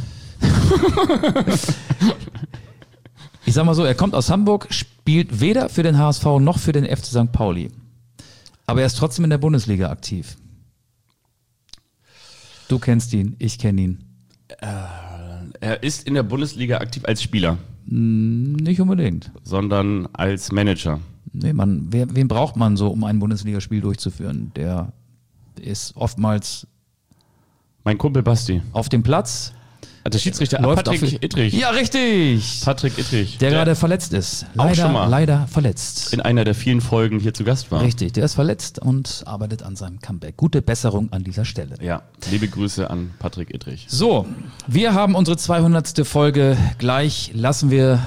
Ich sag mal so, er kommt aus Hamburg, spielt weder für den H S V noch für den F C Sankt Pauli. Aber er ist trotzdem in der Bundesliga aktiv. Du kennst ihn, ich kenne ihn. Äh, er ist in der Bundesliga aktiv als Spieler. Nicht unbedingt. Sondern als Manager. Nee, man, wer, wen braucht man so, um ein Bundesligaspiel durchzuführen? Der ist oftmals mein Kumpel Basti. Auf dem Platz. Der Schiedsrichter läuft Patrick auf, Ittrich. Ja, richtig. Patrick Ittrich. Der, der gerade verletzt ist. Leider, auch schon mal leider verletzt. In einer der vielen Folgen hier zu Gast war. Richtig, der ist verletzt und arbeitet an seinem Comeback. Gute Besserung an dieser Stelle. Ja, liebe Grüße an Patrick Ittrich. So, wir haben unsere zweihundertste Folge. Gleich lassen wir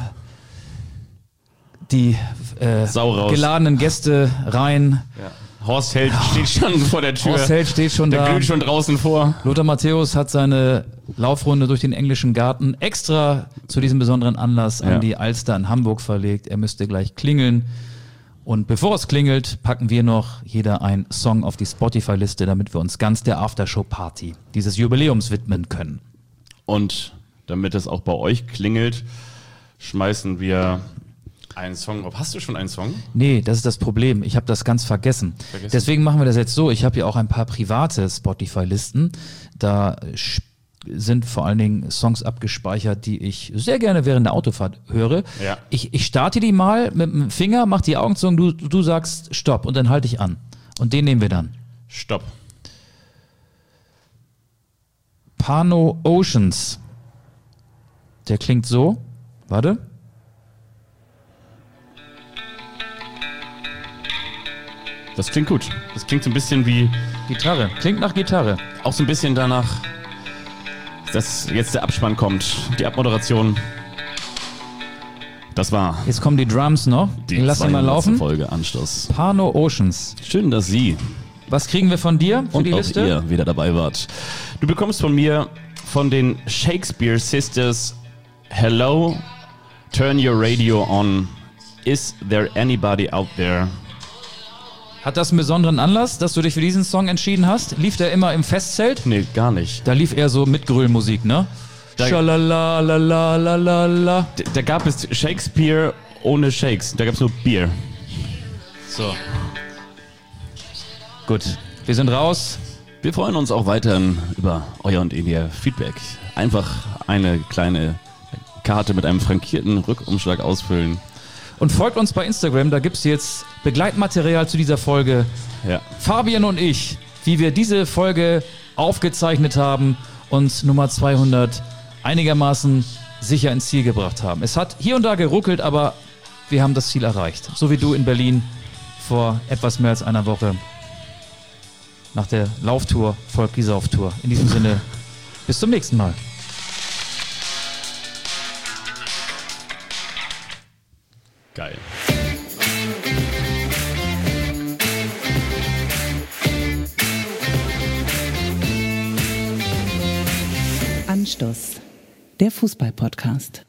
die äh, geladenen Gäste rein. Ja. Horst Held steht schon vor der Tür. Horst Held steht schon der da. Der glüht schon draußen vor. Lothar Matthäus hat seine Laufrunde durch den englischen Garten extra zu diesem besonderen Anlass an ja. die Alster in Hamburg verlegt. Er müsste gleich klingeln. Und bevor es klingelt, packen wir noch jeder einen Song auf die Spotify-Liste, damit wir uns ganz der Aftershow-Party dieses Jubiläums widmen können. Und damit es auch bei euch klingelt, schmeißen wir einen Song drauf. Hast du schon einen Song? Nee, das ist das Problem. Ich habe das ganz vergessen. vergessen. Deswegen machen wir das jetzt so. Ich habe ja auch ein paar private Spotify-Listen. Da sind vor allen Dingen Songs abgespeichert, die ich sehr gerne während der Autofahrt höre. Ja. Ich, ich starte die mal mit dem Finger, mach die Augen zu und du, du sagst Stopp und dann halte ich an. Und den nehmen wir dann. Stopp. Pano Oceans. Der klingt so. Warte. Das klingt gut. Das klingt so ein bisschen wie... Gitarre. Klingt nach Gitarre. Auch so ein bisschen danach, dass jetzt der Abspann kommt. Die Abmoderation. Das war... Jetzt kommen die Drums noch. Die Lass ihn mal laufen. Folge Anstoß. Pano Oceans. Schön, dass Sie... Was kriegen wir von dir für und die auch Liste? ihr wieder dabei wart. Du bekommst von mir von den Shakespeare Sisters Hello, Turn Your Radio On. Is there anybody out there? Hat das einen besonderen Anlass, dass du dich für diesen Song entschieden hast? Lief der immer im Festzelt? Nee, gar nicht. Da lief eher so Mitgrölmusik, ne? Schalalalalala. Da, da gab es Shakespeare ohne Shakes. Da gab es nur Bier. So. Gut, wir sind raus. Wir freuen uns auch weiterhin über euer und ihr Feedback. Einfach eine kleine Karte mit einem frankierten Rückumschlag ausfüllen. Und folgt uns bei Instagram, da gibt es jetzt Begleitmaterial zu dieser Folge. Ja. Fabian und ich, wie wir diese Folge aufgezeichnet haben und Nummer zweihundert einigermaßen sicher ins Ziel gebracht haben. Es hat hier und da geruckelt, aber wir haben das Ziel erreicht. So wie du in Berlin vor etwas mehr als einer Woche nach der Lauftour, folgt die Sauftour. In diesem Sinne, bis zum nächsten Mal. Geil. Anstoß, der Fußball-Podcast.